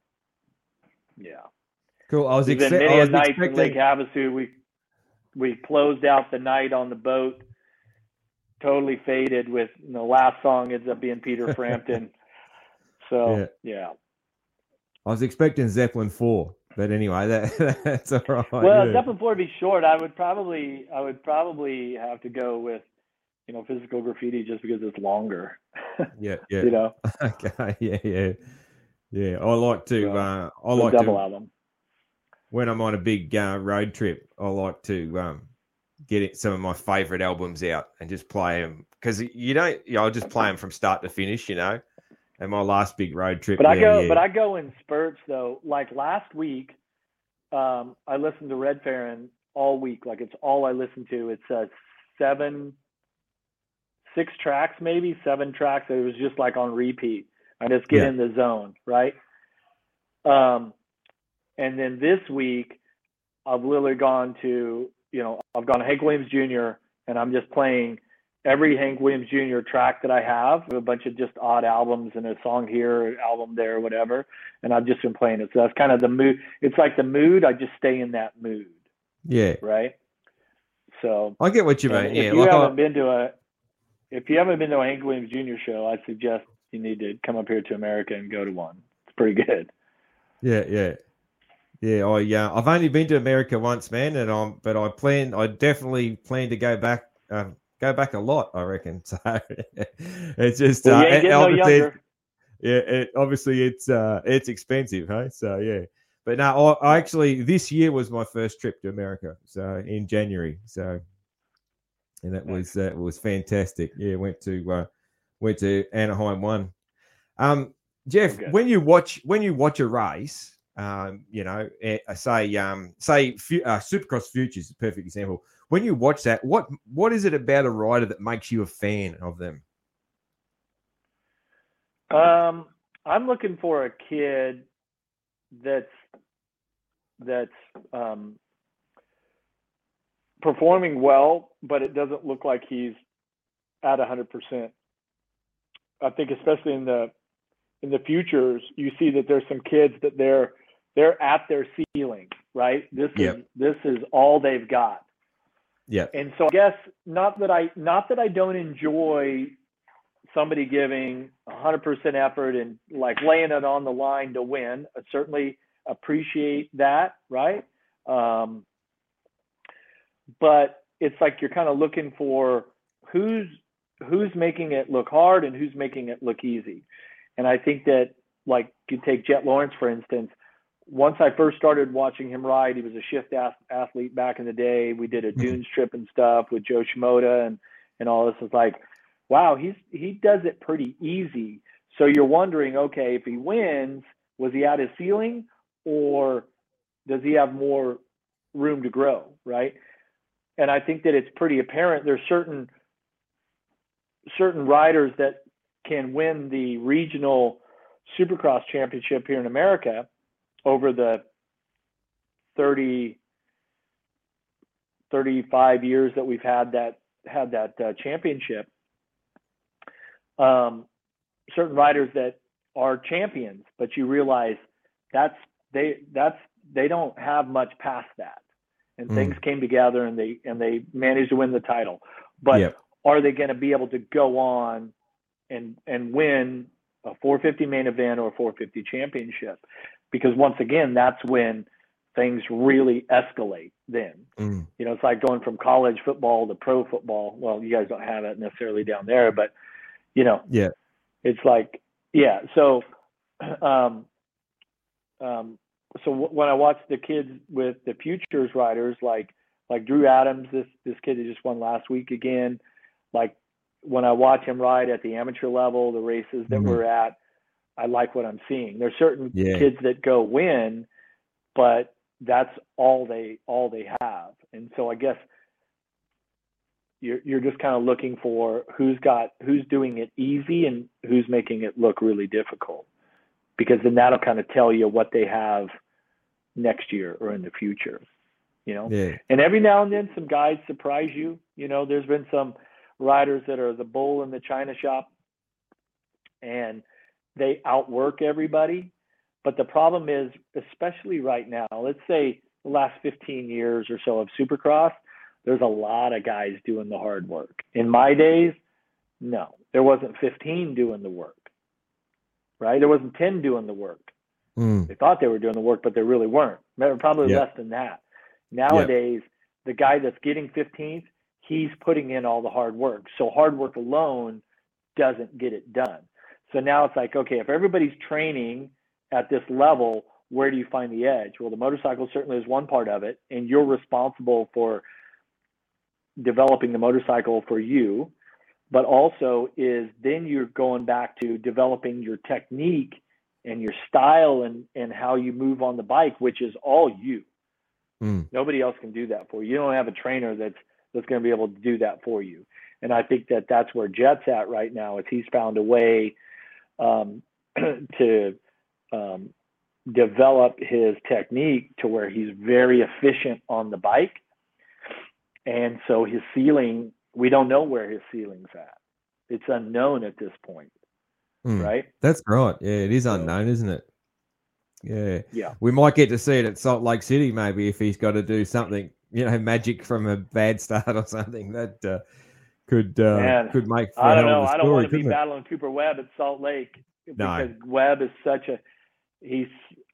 yeah. Cool. I was, Even ex- many I was a night expecting... in Lake Havasu, we we closed out the night on the boat, totally faded with, you know, last song ends up being Peter Frampton. So, yeah. yeah. I was expecting Zeppelin four, but anyway, that, that's all right. Well, yeah. Zeppelin four would be short. I would probably, I would probably have to go with, you know, Physical Graffiti just because it's longer. Yeah, yeah. You know. Okay, yeah, yeah, yeah. I like to. So, uh, I like double to, album. When I'm on a big uh, road trip, I like to um, get it, some of my favorite albums out and just play them because you don't. You know, I'll just play them from start to finish. You know. And my last big road trip. But I there, go, yeah. but I go in spurts though. Like last week, um, I listened to Red Farron all week. Like it's all I listen to. It's uh, seven, six tracks, maybe seven tracks. It was just like on repeat. I just get yeah. in the zone, right? Um, and then this week, I've literally gone to, you know, I've gone to Hank Williams Junior and I'm just playing every Hank Williams Junior track that I have, a bunch of just odd albums and a song here, an album there, whatever. And I've just been playing it. So that's kind of the mood. It's like the mood. I just stay in that mood. Yeah. Right. So I get what you mean. If yeah. you like haven't I... been to a, if you haven't been to a Hank Williams Junior show, I suggest you need to come up here to America and go to one. It's pretty good. Yeah. Yeah. Yeah. I, yeah. I've only been to America once, man. And I'm, but I plan, I definitely plan to go back, um, Go back a lot, I reckon. So it's just well, uh, you ain't getting no younger. Yeah, it, obviously it's uh, it's expensive, hey. So yeah, but no, I, I actually this year was my first trip to America. So in January, so and that was that uh, was fantastic. Yeah, went to uh, went to Anaheim one. Um, Jeff, okay. when you watch when you watch a race, um, you know, uh, say um, say uh, Supercross Futures is a perfect example. When you watch that, what what is it about a rider that makes you a fan of them? Um, I'm looking for a kid that's that's um, performing well, but it doesn't look like he's at one hundred percent. I think especially in the in the futures, you see that there's some kids that they're they're at their ceiling, right? This Yep. is this is all they've got. Yeah. And so I guess not that I not that I don't enjoy somebody giving one hundred percent effort and like laying it on the line to win. I certainly appreciate that, right? Um, but it's like you're kind of looking for who's who's making it look hard and who's making it look easy. And I think that, like, you take Jet Lawrence, for instance. Once I first started watching him ride, he was a shift athlete back in the day. We did a dunes trip and stuff with Joe Shimoda and, and all this. It's like, wow, he's he does it pretty easy. So you're wondering, okay, if he wins, was he at his ceiling or does he have more room to grow, right? And I think that it's pretty apparent there's certain certain riders that can win the regional Supercross championship here in America over the thirty, thirty-five years that we've had that had that uh, championship. Um, certain riders that are champions, but you realize that's they that's they don't have much past that, and mm. things came together and they and they managed to win the title. But yep. Are they going to be able to go on and and win a four fifty main event or a four fifty championship? Because once again, that's when things really escalate then. Mm. You know, it's like going from college football to pro football. Well, you guys don't have it necessarily down there, but, you know, yeah, it's like, yeah. So, um, um, so w- when I watch the kids with the futures riders, like, like Drew Adams, this, this kid that just won last week again, like when I watch him ride at the amateur level, the races that mm-hmm. we're at, I like what I'm seeing. There's certain yeah. kids that go win, but that's all they all they have. And so I guess you're you're just kind of looking for who's got who's doing it easy and who's making it look really difficult, because then that'll kind of tell you what they have next year or in the future. You know, yeah. And every now and then some guys surprise you. You know, there's been some riders that are the bull in the china shop, and they outwork everybody. But the problem is, especially right now, let's say the last fifteen years or so of Supercross, there's a lot of guys doing the hard work. In my days, no, there wasn't fifteen doing the work, right? There wasn't ten doing the work. Mm. They thought they were doing the work, but they really weren't. Probably yeah. less than that. Nowadays, yeah. the guy that's getting fifteenth, he's putting in all the hard work. So hard work alone doesn't get it done. So now it's like, okay, if everybody's training at this level, where do you find the edge? Well, the motorcycle certainly is one part of it, and you're responsible for developing the motorcycle for you, but also is then you're going back to developing your technique and your style and, and how you move on the bike, which is all you. Mm. Nobody else can do that for you. You don't have a trainer that's that's going to be able to do that for you. And I think that that's where Jet's at right now, is he's found a way um, to um, develop his technique to where he's very efficient on the bike. And so his ceiling, we don't know where his ceiling's at. It's unknown at this point, mm. right? That's right. Yeah, it is unknown, isn't it? Yeah. Yeah. We might get to see it at Salt Lake City, maybe, if he's got to do something, you know, magic from a bad start or something that uh, could uh, Man, could make for I don't a hell know. of a I don't story, want to be couldn't it? battling Cooper Webb at Salt Lake, because No. Webb is such a he's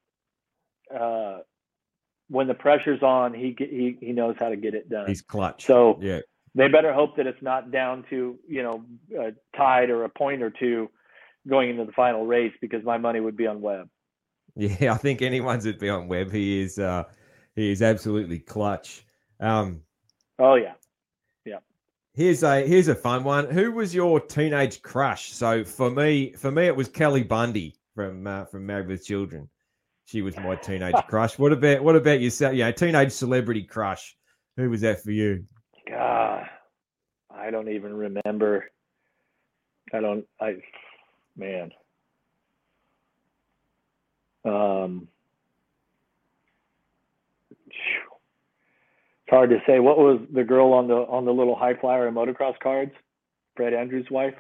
uh, when the pressure's on, he he he knows how to get it done. He's clutch. So yeah. they better hope that it's not down to, you know, uh, tied or a point or two going into the final race, because my money would be on Webb. Yeah, I think anyone's would be on Webb. He is uh, he is absolutely clutch. Um, oh yeah, yeah. Here's a here's a fun one. Who was your teenage crush? So for me, for me, it was Kelly Bundy from uh, from Married with Children. She was my teenage crush. What about what about yourself? Yeah, teenage celebrity crush. Who was that for you? God, I don't even remember. I don't. I man. Um, it's hard to say. What was the girl on the on the little high flyer and motocross cards? Fred Andrews' wife.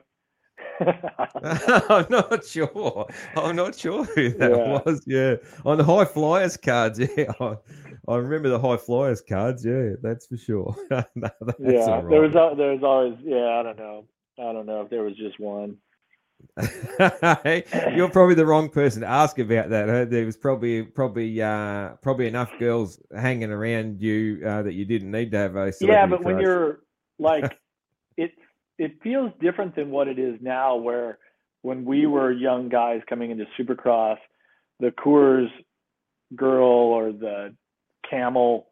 I'm not sure. I'm not sure who that Yeah. was. Yeah, on the high flyers cards. Yeah, I, I remember the high flyers cards. Yeah, that's for sure. No, that's Yeah, all there right. was there was always yeah. I don't know. I don't know if there was just one. Hey, you're probably the wrong person to ask about that. Huh? There was probably probably uh, probably enough girls hanging around you uh, that you didn't need to have a Yeah, celebrity but when crush. you're like, it it feels different than what it is now. Where when we were young guys coming into Supercross, the Coors girl or the Camel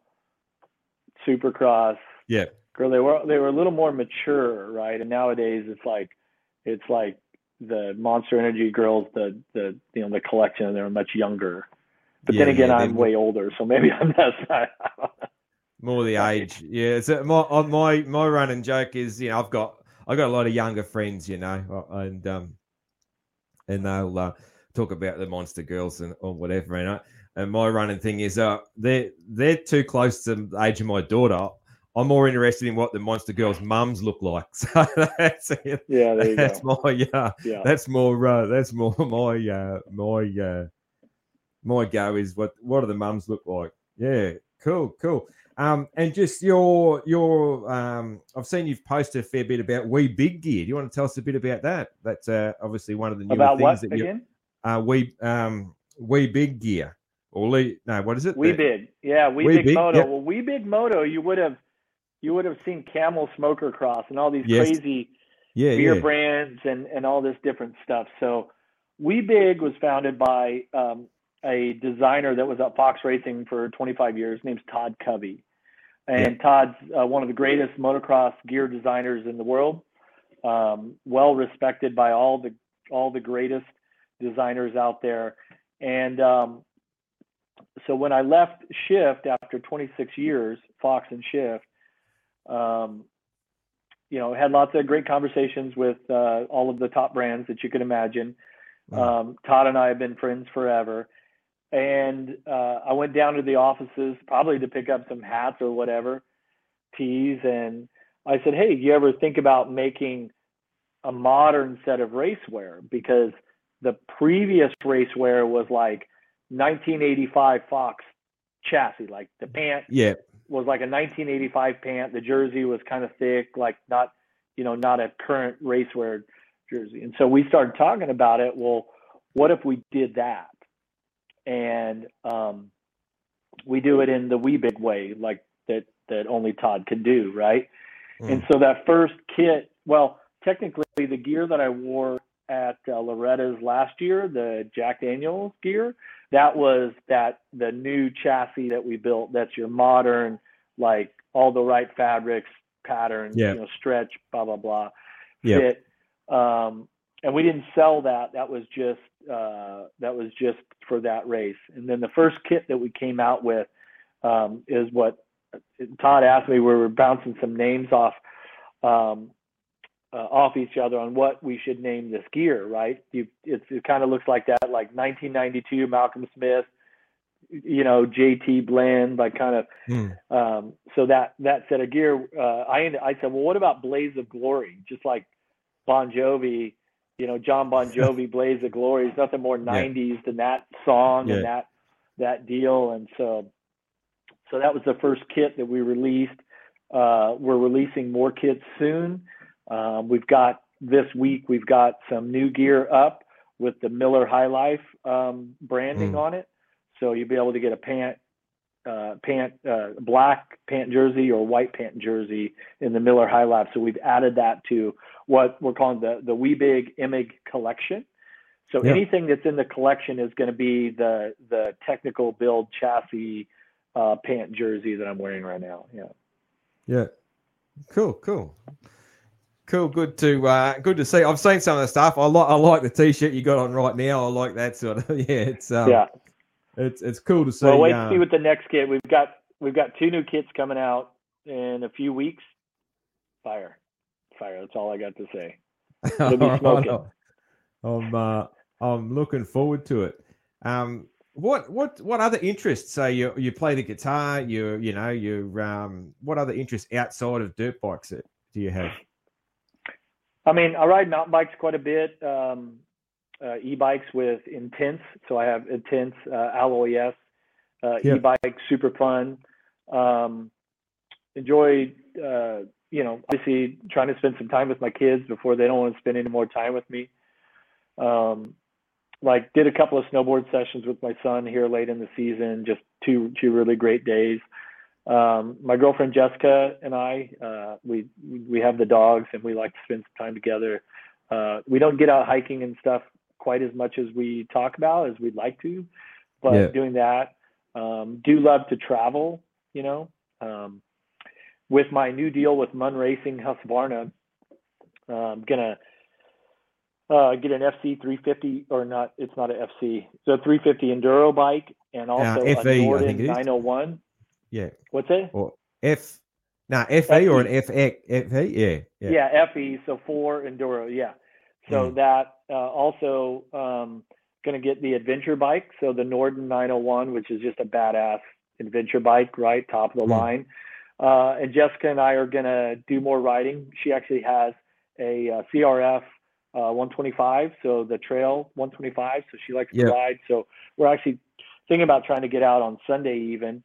Supercross Yeah, girl, they were they were a little more mature, right? And nowadays it's like it's like the Monster Energy girls, the the you know the collection, they're much younger. But yeah, then again, yeah. They're I'm more, way older, so maybe I'm not. more the Right. age. Yeah. So my on my my running joke is, you know, I've got I got a lot of younger friends, you know, uh, and um and they'll uh, talk about the monster girls and or whatever, and I, and my running thing is uh they're they're too close to the age of my daughter. I'm more interested in what the monster girls' mums look like. So that's it. Yeah, there you That's go. my yeah. Yeah. That's more uh, that's more my uh, my uh, my go is what what do the mums look like? Yeah, cool, cool. Um, and just your your um, I've seen you've posted a fair bit about We Big Gear. Do you want to tell us a bit about that? That's uh, obviously one of the newer About things what that you again? uh, we um We Big Gear or Lee, no, what is it? We The, Big. Yeah, We We Big Big. Moto. Yep. Well, We Big Moto, you would have you would have seen Camel Smoker Cross and all these Yes. crazy Yeah. beer Yeah. brands and and all this different stuff. So We Big was founded by um, a designer that was at Fox Racing for twenty-five years. His name's Todd Covey, Yeah. and Todd's uh, one of the greatest motocross gear designers in the world. Um, well respected by all the all the greatest designers out there. And um, so when I left Shift after twenty-six years, Fox and Shift, um, you know, had lots of great conversations with uh, all of the top brands that you could imagine. Mm. Um, Todd and I have been friends forever. And uh, I went down to the offices probably to pick up some hats or whatever, tees. And I said, hey, do you ever think about making a modern set of racewear? Because the previous racewear was like nineteen eighty-five Fox chassis, like the pant Yeah. was like a nineteen eighty-five pant. The jersey was kind of thick, like not, you know, not a current racewear jersey. And so we started talking about it. Well, what if we did that? And um, we do it in the We Big way, like that, that only Todd can do, right? Mm. And so that first kit, well, technically the gear that I wore at uh, Loretta's last year, the Jack Daniels gear, that was that the new chassis that we built. That's your modern, like all the right fabrics, patterns, Yeah. you know, stretch, blah blah blah, Yeah. fit. Um, and we didn't sell that. That was just uh, that was just for that race. And then the first kit that we came out with um, is what Todd asked me. We were bouncing some names off. Um, Uh, off each other on what we should name this gear, right? You, it, it kind of looks like that, like nineteen ninety-two Malcolm Smith, you know, J T blend, like kind of. Mm. Um, so that that set of gear, uh, I I said, well, what about Blaze of Glory? Just like Bon Jovi, you know, John Bon Jovi, Blaze of Glory. There's nothing more nineties yeah. than that song yeah. and that that deal, and so so that was the first kit that we released. Uh, we're releasing more kits soon. Um, we've got this week, we've got some new gear up with the Miller High Life um, branding mm. on it. So you'll be able to get a pant, uh, pant, uh, black pant jersey or white pant jersey in the Miller High Life. So we've added that to what we're calling the, the We Big Imig collection. So yeah. anything that's in the collection is going to be the, the technical build chassis uh, pant jersey that I'm wearing right now. Yeah. Yeah. Cool. Cool. Cool, good to uh, good to see. I've seen some of the stuff. I like I like the t-shirt you got on right now. I like that sort of yeah. It's um, yeah, it's it's cool to see. Well, wait to uh, see what the next kit. We've got we've got two new kits coming out in a few weeks. Fire, fire. That's all I got to say. It'll be smoking. I'm uh, I'm looking forward to it. Um, What what what other interests? So you you play the guitar. You you know you um. What other interests outside of dirt bikes do you have? I mean, I ride mountain bikes quite a bit. Um, uh, e-bikes with Intense. So I have Intense uh, Alloy S uh, yep. e-bike, super fun. Um, enjoy, uh, you know, obviously trying to spend some time with my kids before they don't want to spend any more time with me. Um, like did a couple of snowboard sessions with my son here late in the season, just two, two really great days. Um, my girlfriend Jessica and I, uh, we, we have the dogs and we like to spend some time together. Uh, we don't get out hiking and stuff quite as much as we talk about as we'd like to, but yeah. doing that, um, do love to travel, you know, um, with my new deal with Munn Racing Husqvarna, uh, I'm going to, Uh, get an F C three fifty or not. It's not an F C. It's a three fifty enduro bike and also uh, F E, a Norden nine oh one. Yeah. What's it? Or F. No, F E, F E or an F E. F E. Yeah. Yeah. Yeah. F E. So four enduro. Yeah. So mm. that uh, also um, going to get the adventure bike. So the Norden nine oh one, which is just a badass adventure bike, right? Top of the mm. line. Uh, and Jessica and I are going to do more riding. She actually has a, a C R F Uh, one twenty-five, so the trail one twenty-five, so she likes to yep. ride. So we're actually thinking about trying to get out on Sunday even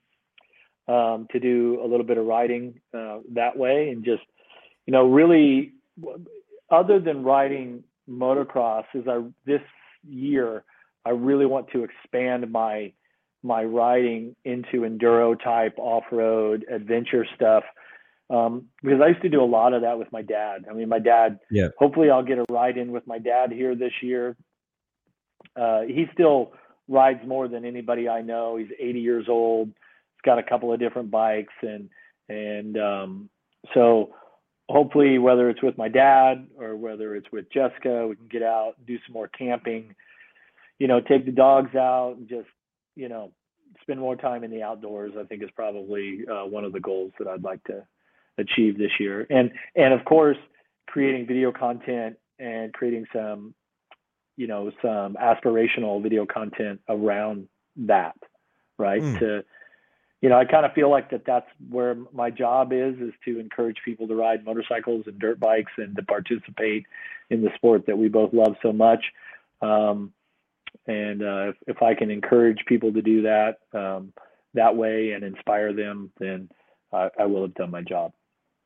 um, to do a little bit of riding uh, that way, and just, you know, really, other than riding motocross, is I this year I really want to expand my my riding into enduro type off-road adventure stuff. Um, because I used to do a lot of that with my dad. I mean, my dad, yeah. hopefully I'll get a ride in with my dad here this year. Uh, he still rides more than anybody I know. He's eighty years old. He's got a couple of different bikes. And, and, um, so hopefully whether it's with my dad or whether it's with Jessica, we can get out and do some more camping, you know, take the dogs out and just, you know, spend more time in the outdoors. I think is probably uh, one of the goals that I'd like to achieve this year. And, and of course, creating video content and creating some, you know, some aspirational video content around that, right? Mm. To, you know, I kind of feel like that that's where my job is, is to encourage people to ride motorcycles and dirt bikes and to participate in the sport that we both love so much. Um, and uh, if, if I can encourage people to do that um, that way and inspire them, then I, I will have done my job.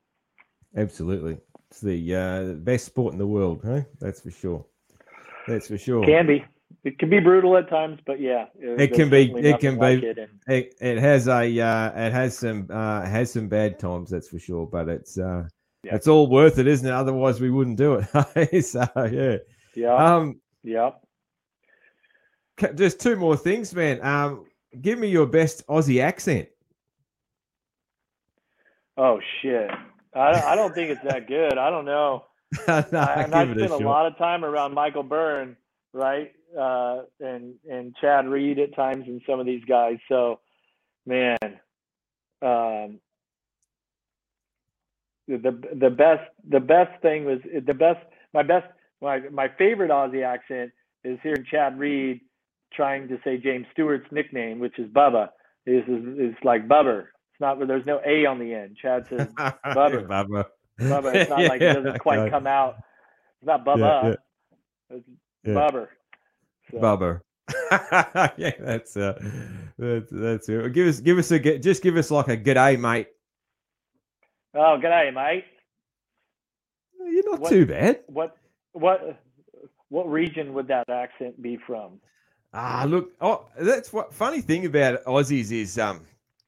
Absolutely. It's the uh, best sport in the world, huh? That's for sure. That's for sure. Can be. It can be brutal at times, but yeah. It can be. It can like be. It, and... it, it has a. Uh, it has some. Uh, has some bad times. That's for sure. But it's. Uh, yeah. It's all worth it, isn't it? Otherwise, we wouldn't do it. So yeah. Yeah. Um. Yeah. Just two more things, man. Um. Give me your best Aussie accent. Oh shit. I, I don't think it's that good. I don't know. no, I, and I spent a, a lot of time around Michael Byrne, right? Uh, and and Chad Reed at times, and some of these guys. So, man, um, the the best the best thing was the best. My best my my favorite Aussie accent is hearing Chad Reed trying to say James Stewart's nickname, which is Bubba. Is is, is like Bubber. It's not where there's no A on the end. Chad says Bubba. Bubba. Bubba. It's not yeah, like it doesn't quite okay. come out. It's not Bubba. Yeah, yeah. It's yeah. Bubber. So. Bubber. yeah, that's uh, that's that's it. Give us give us a just give us like a g'day, mate. Oh, g'day, mate. You're not what, too bad. What what what region would that accent be from? Ah, look. Oh, that's what funny thing about Aussies is um.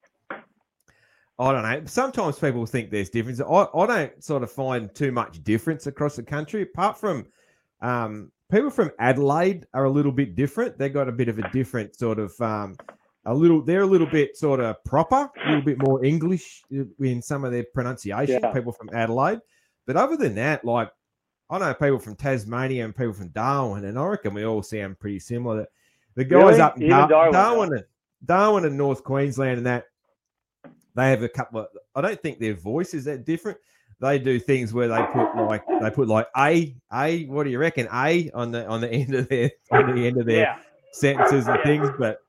I don't know. Sometimes people think there's difference. I, I don't sort of find too much difference across the country, apart from um, people from Adelaide are a little bit different. They've got a bit of a different sort of um, a little. They're a little bit sort of proper, a little bit more English in some of their pronunciation. Yeah. People from Adelaide, but other than that, like I know people from Tasmania and people from Darwin, and I reckon we all sound pretty similar. The guys really? up in Dar- Darwin, Darwin, and, Darwin and North Queensland and that. They have a couple of, I don't think their voice is that different. They do things where they put like they put like a a what do you reckon a on the on the end of their on the end of their yeah. sentences and yeah. things. But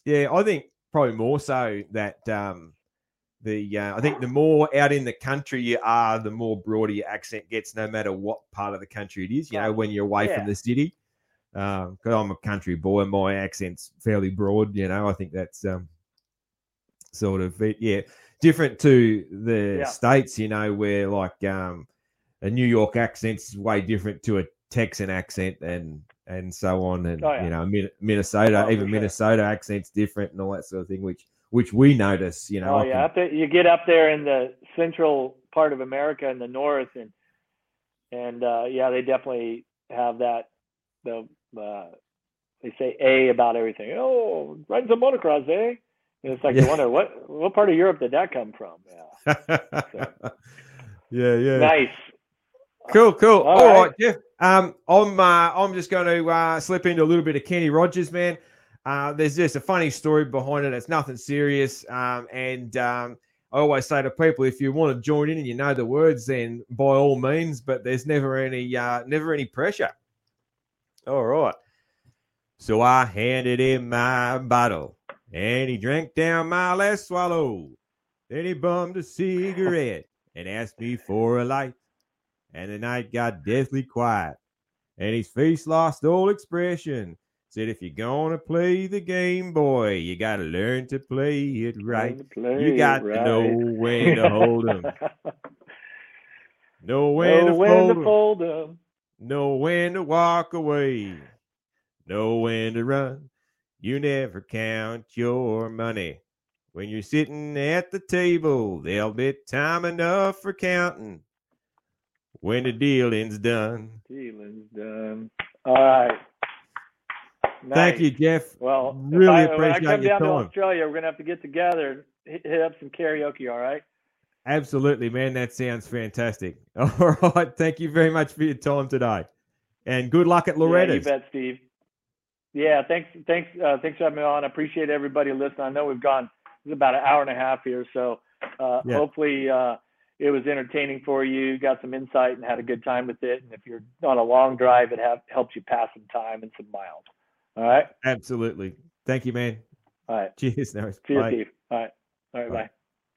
Yeah, I think probably more so that um, the uh, I think the more out in the country you are, the more broader your accent gets, no matter what part of the country it is. You know, when you're away Yeah. from the city, because um, I'm a country boy, my accent's fairly broad. You know, I think that's um, sort of yeah different to the Yeah. States. You know, where like um, a New York accent's way different to a Texan accent, and and so on, and Oh, yeah. you know, Minnesota, Oh, even for Minnesota sure. accent's different and all that sort of thing, which which we notice. You know, Oh I yeah, can, up there, you get up there in the central part of America in the north, and and uh, yeah, they definitely have that. The uh, they say a about everything. Oh, riding some motocross, eh? And it's like yeah. you wonder what what part of Europe did that come from? Yeah. So, yeah, yeah. nice. Cool, cool. All, All right. right, Jeff. Um, I'm uh, I'm just going to uh, slip into a little bit of Kenny Rogers, man. Uh, there's just a funny story behind it. It's nothing serious. Um, and um, I always say to people, if you want to join in and you know the words, then by all means. But there's never any uh, never any pressure. All right. So I handed him my bottle, and he drank down my last swallow. Then he bummed a cigarette and asked me for a light. And the night got deathly quiet, and his face lost all expression. Said, if you're going to play the game, boy, you got to learn to play it right. Play You got right. to know when to hold 'em. Know when, know to, when fold to 'em. fold 'em. Know when to walk away. Know when to run. You never count your money. When you're sitting at the table, there'll be time enough for counting. When the dealing's done. Dealing's done. All right. Nice. Thank you, Jeff. Well, really I, appreciate when I come your down time. to Australia, we're gonna have to get together, hit, hit up some karaoke. All right. Absolutely, man. That sounds fantastic. All right. Thank you very much for your time today, and good luck at Loretta's. Yeah, you bet, Steve. Yeah, thanks, thanks, uh, thanks for having me on. I appreciate everybody listening. I know we've gone it's about an hour and a half here, so uh, yeah. hopefully uh, it was entertaining for you. Got some insight and had a good time with it. And if you're on a long drive, it have, helps you pass some time and some miles. All right. Absolutely. Thank you, man. All right. Cheers. No, See you, bye. Steve. All right. All right. Bye. bye.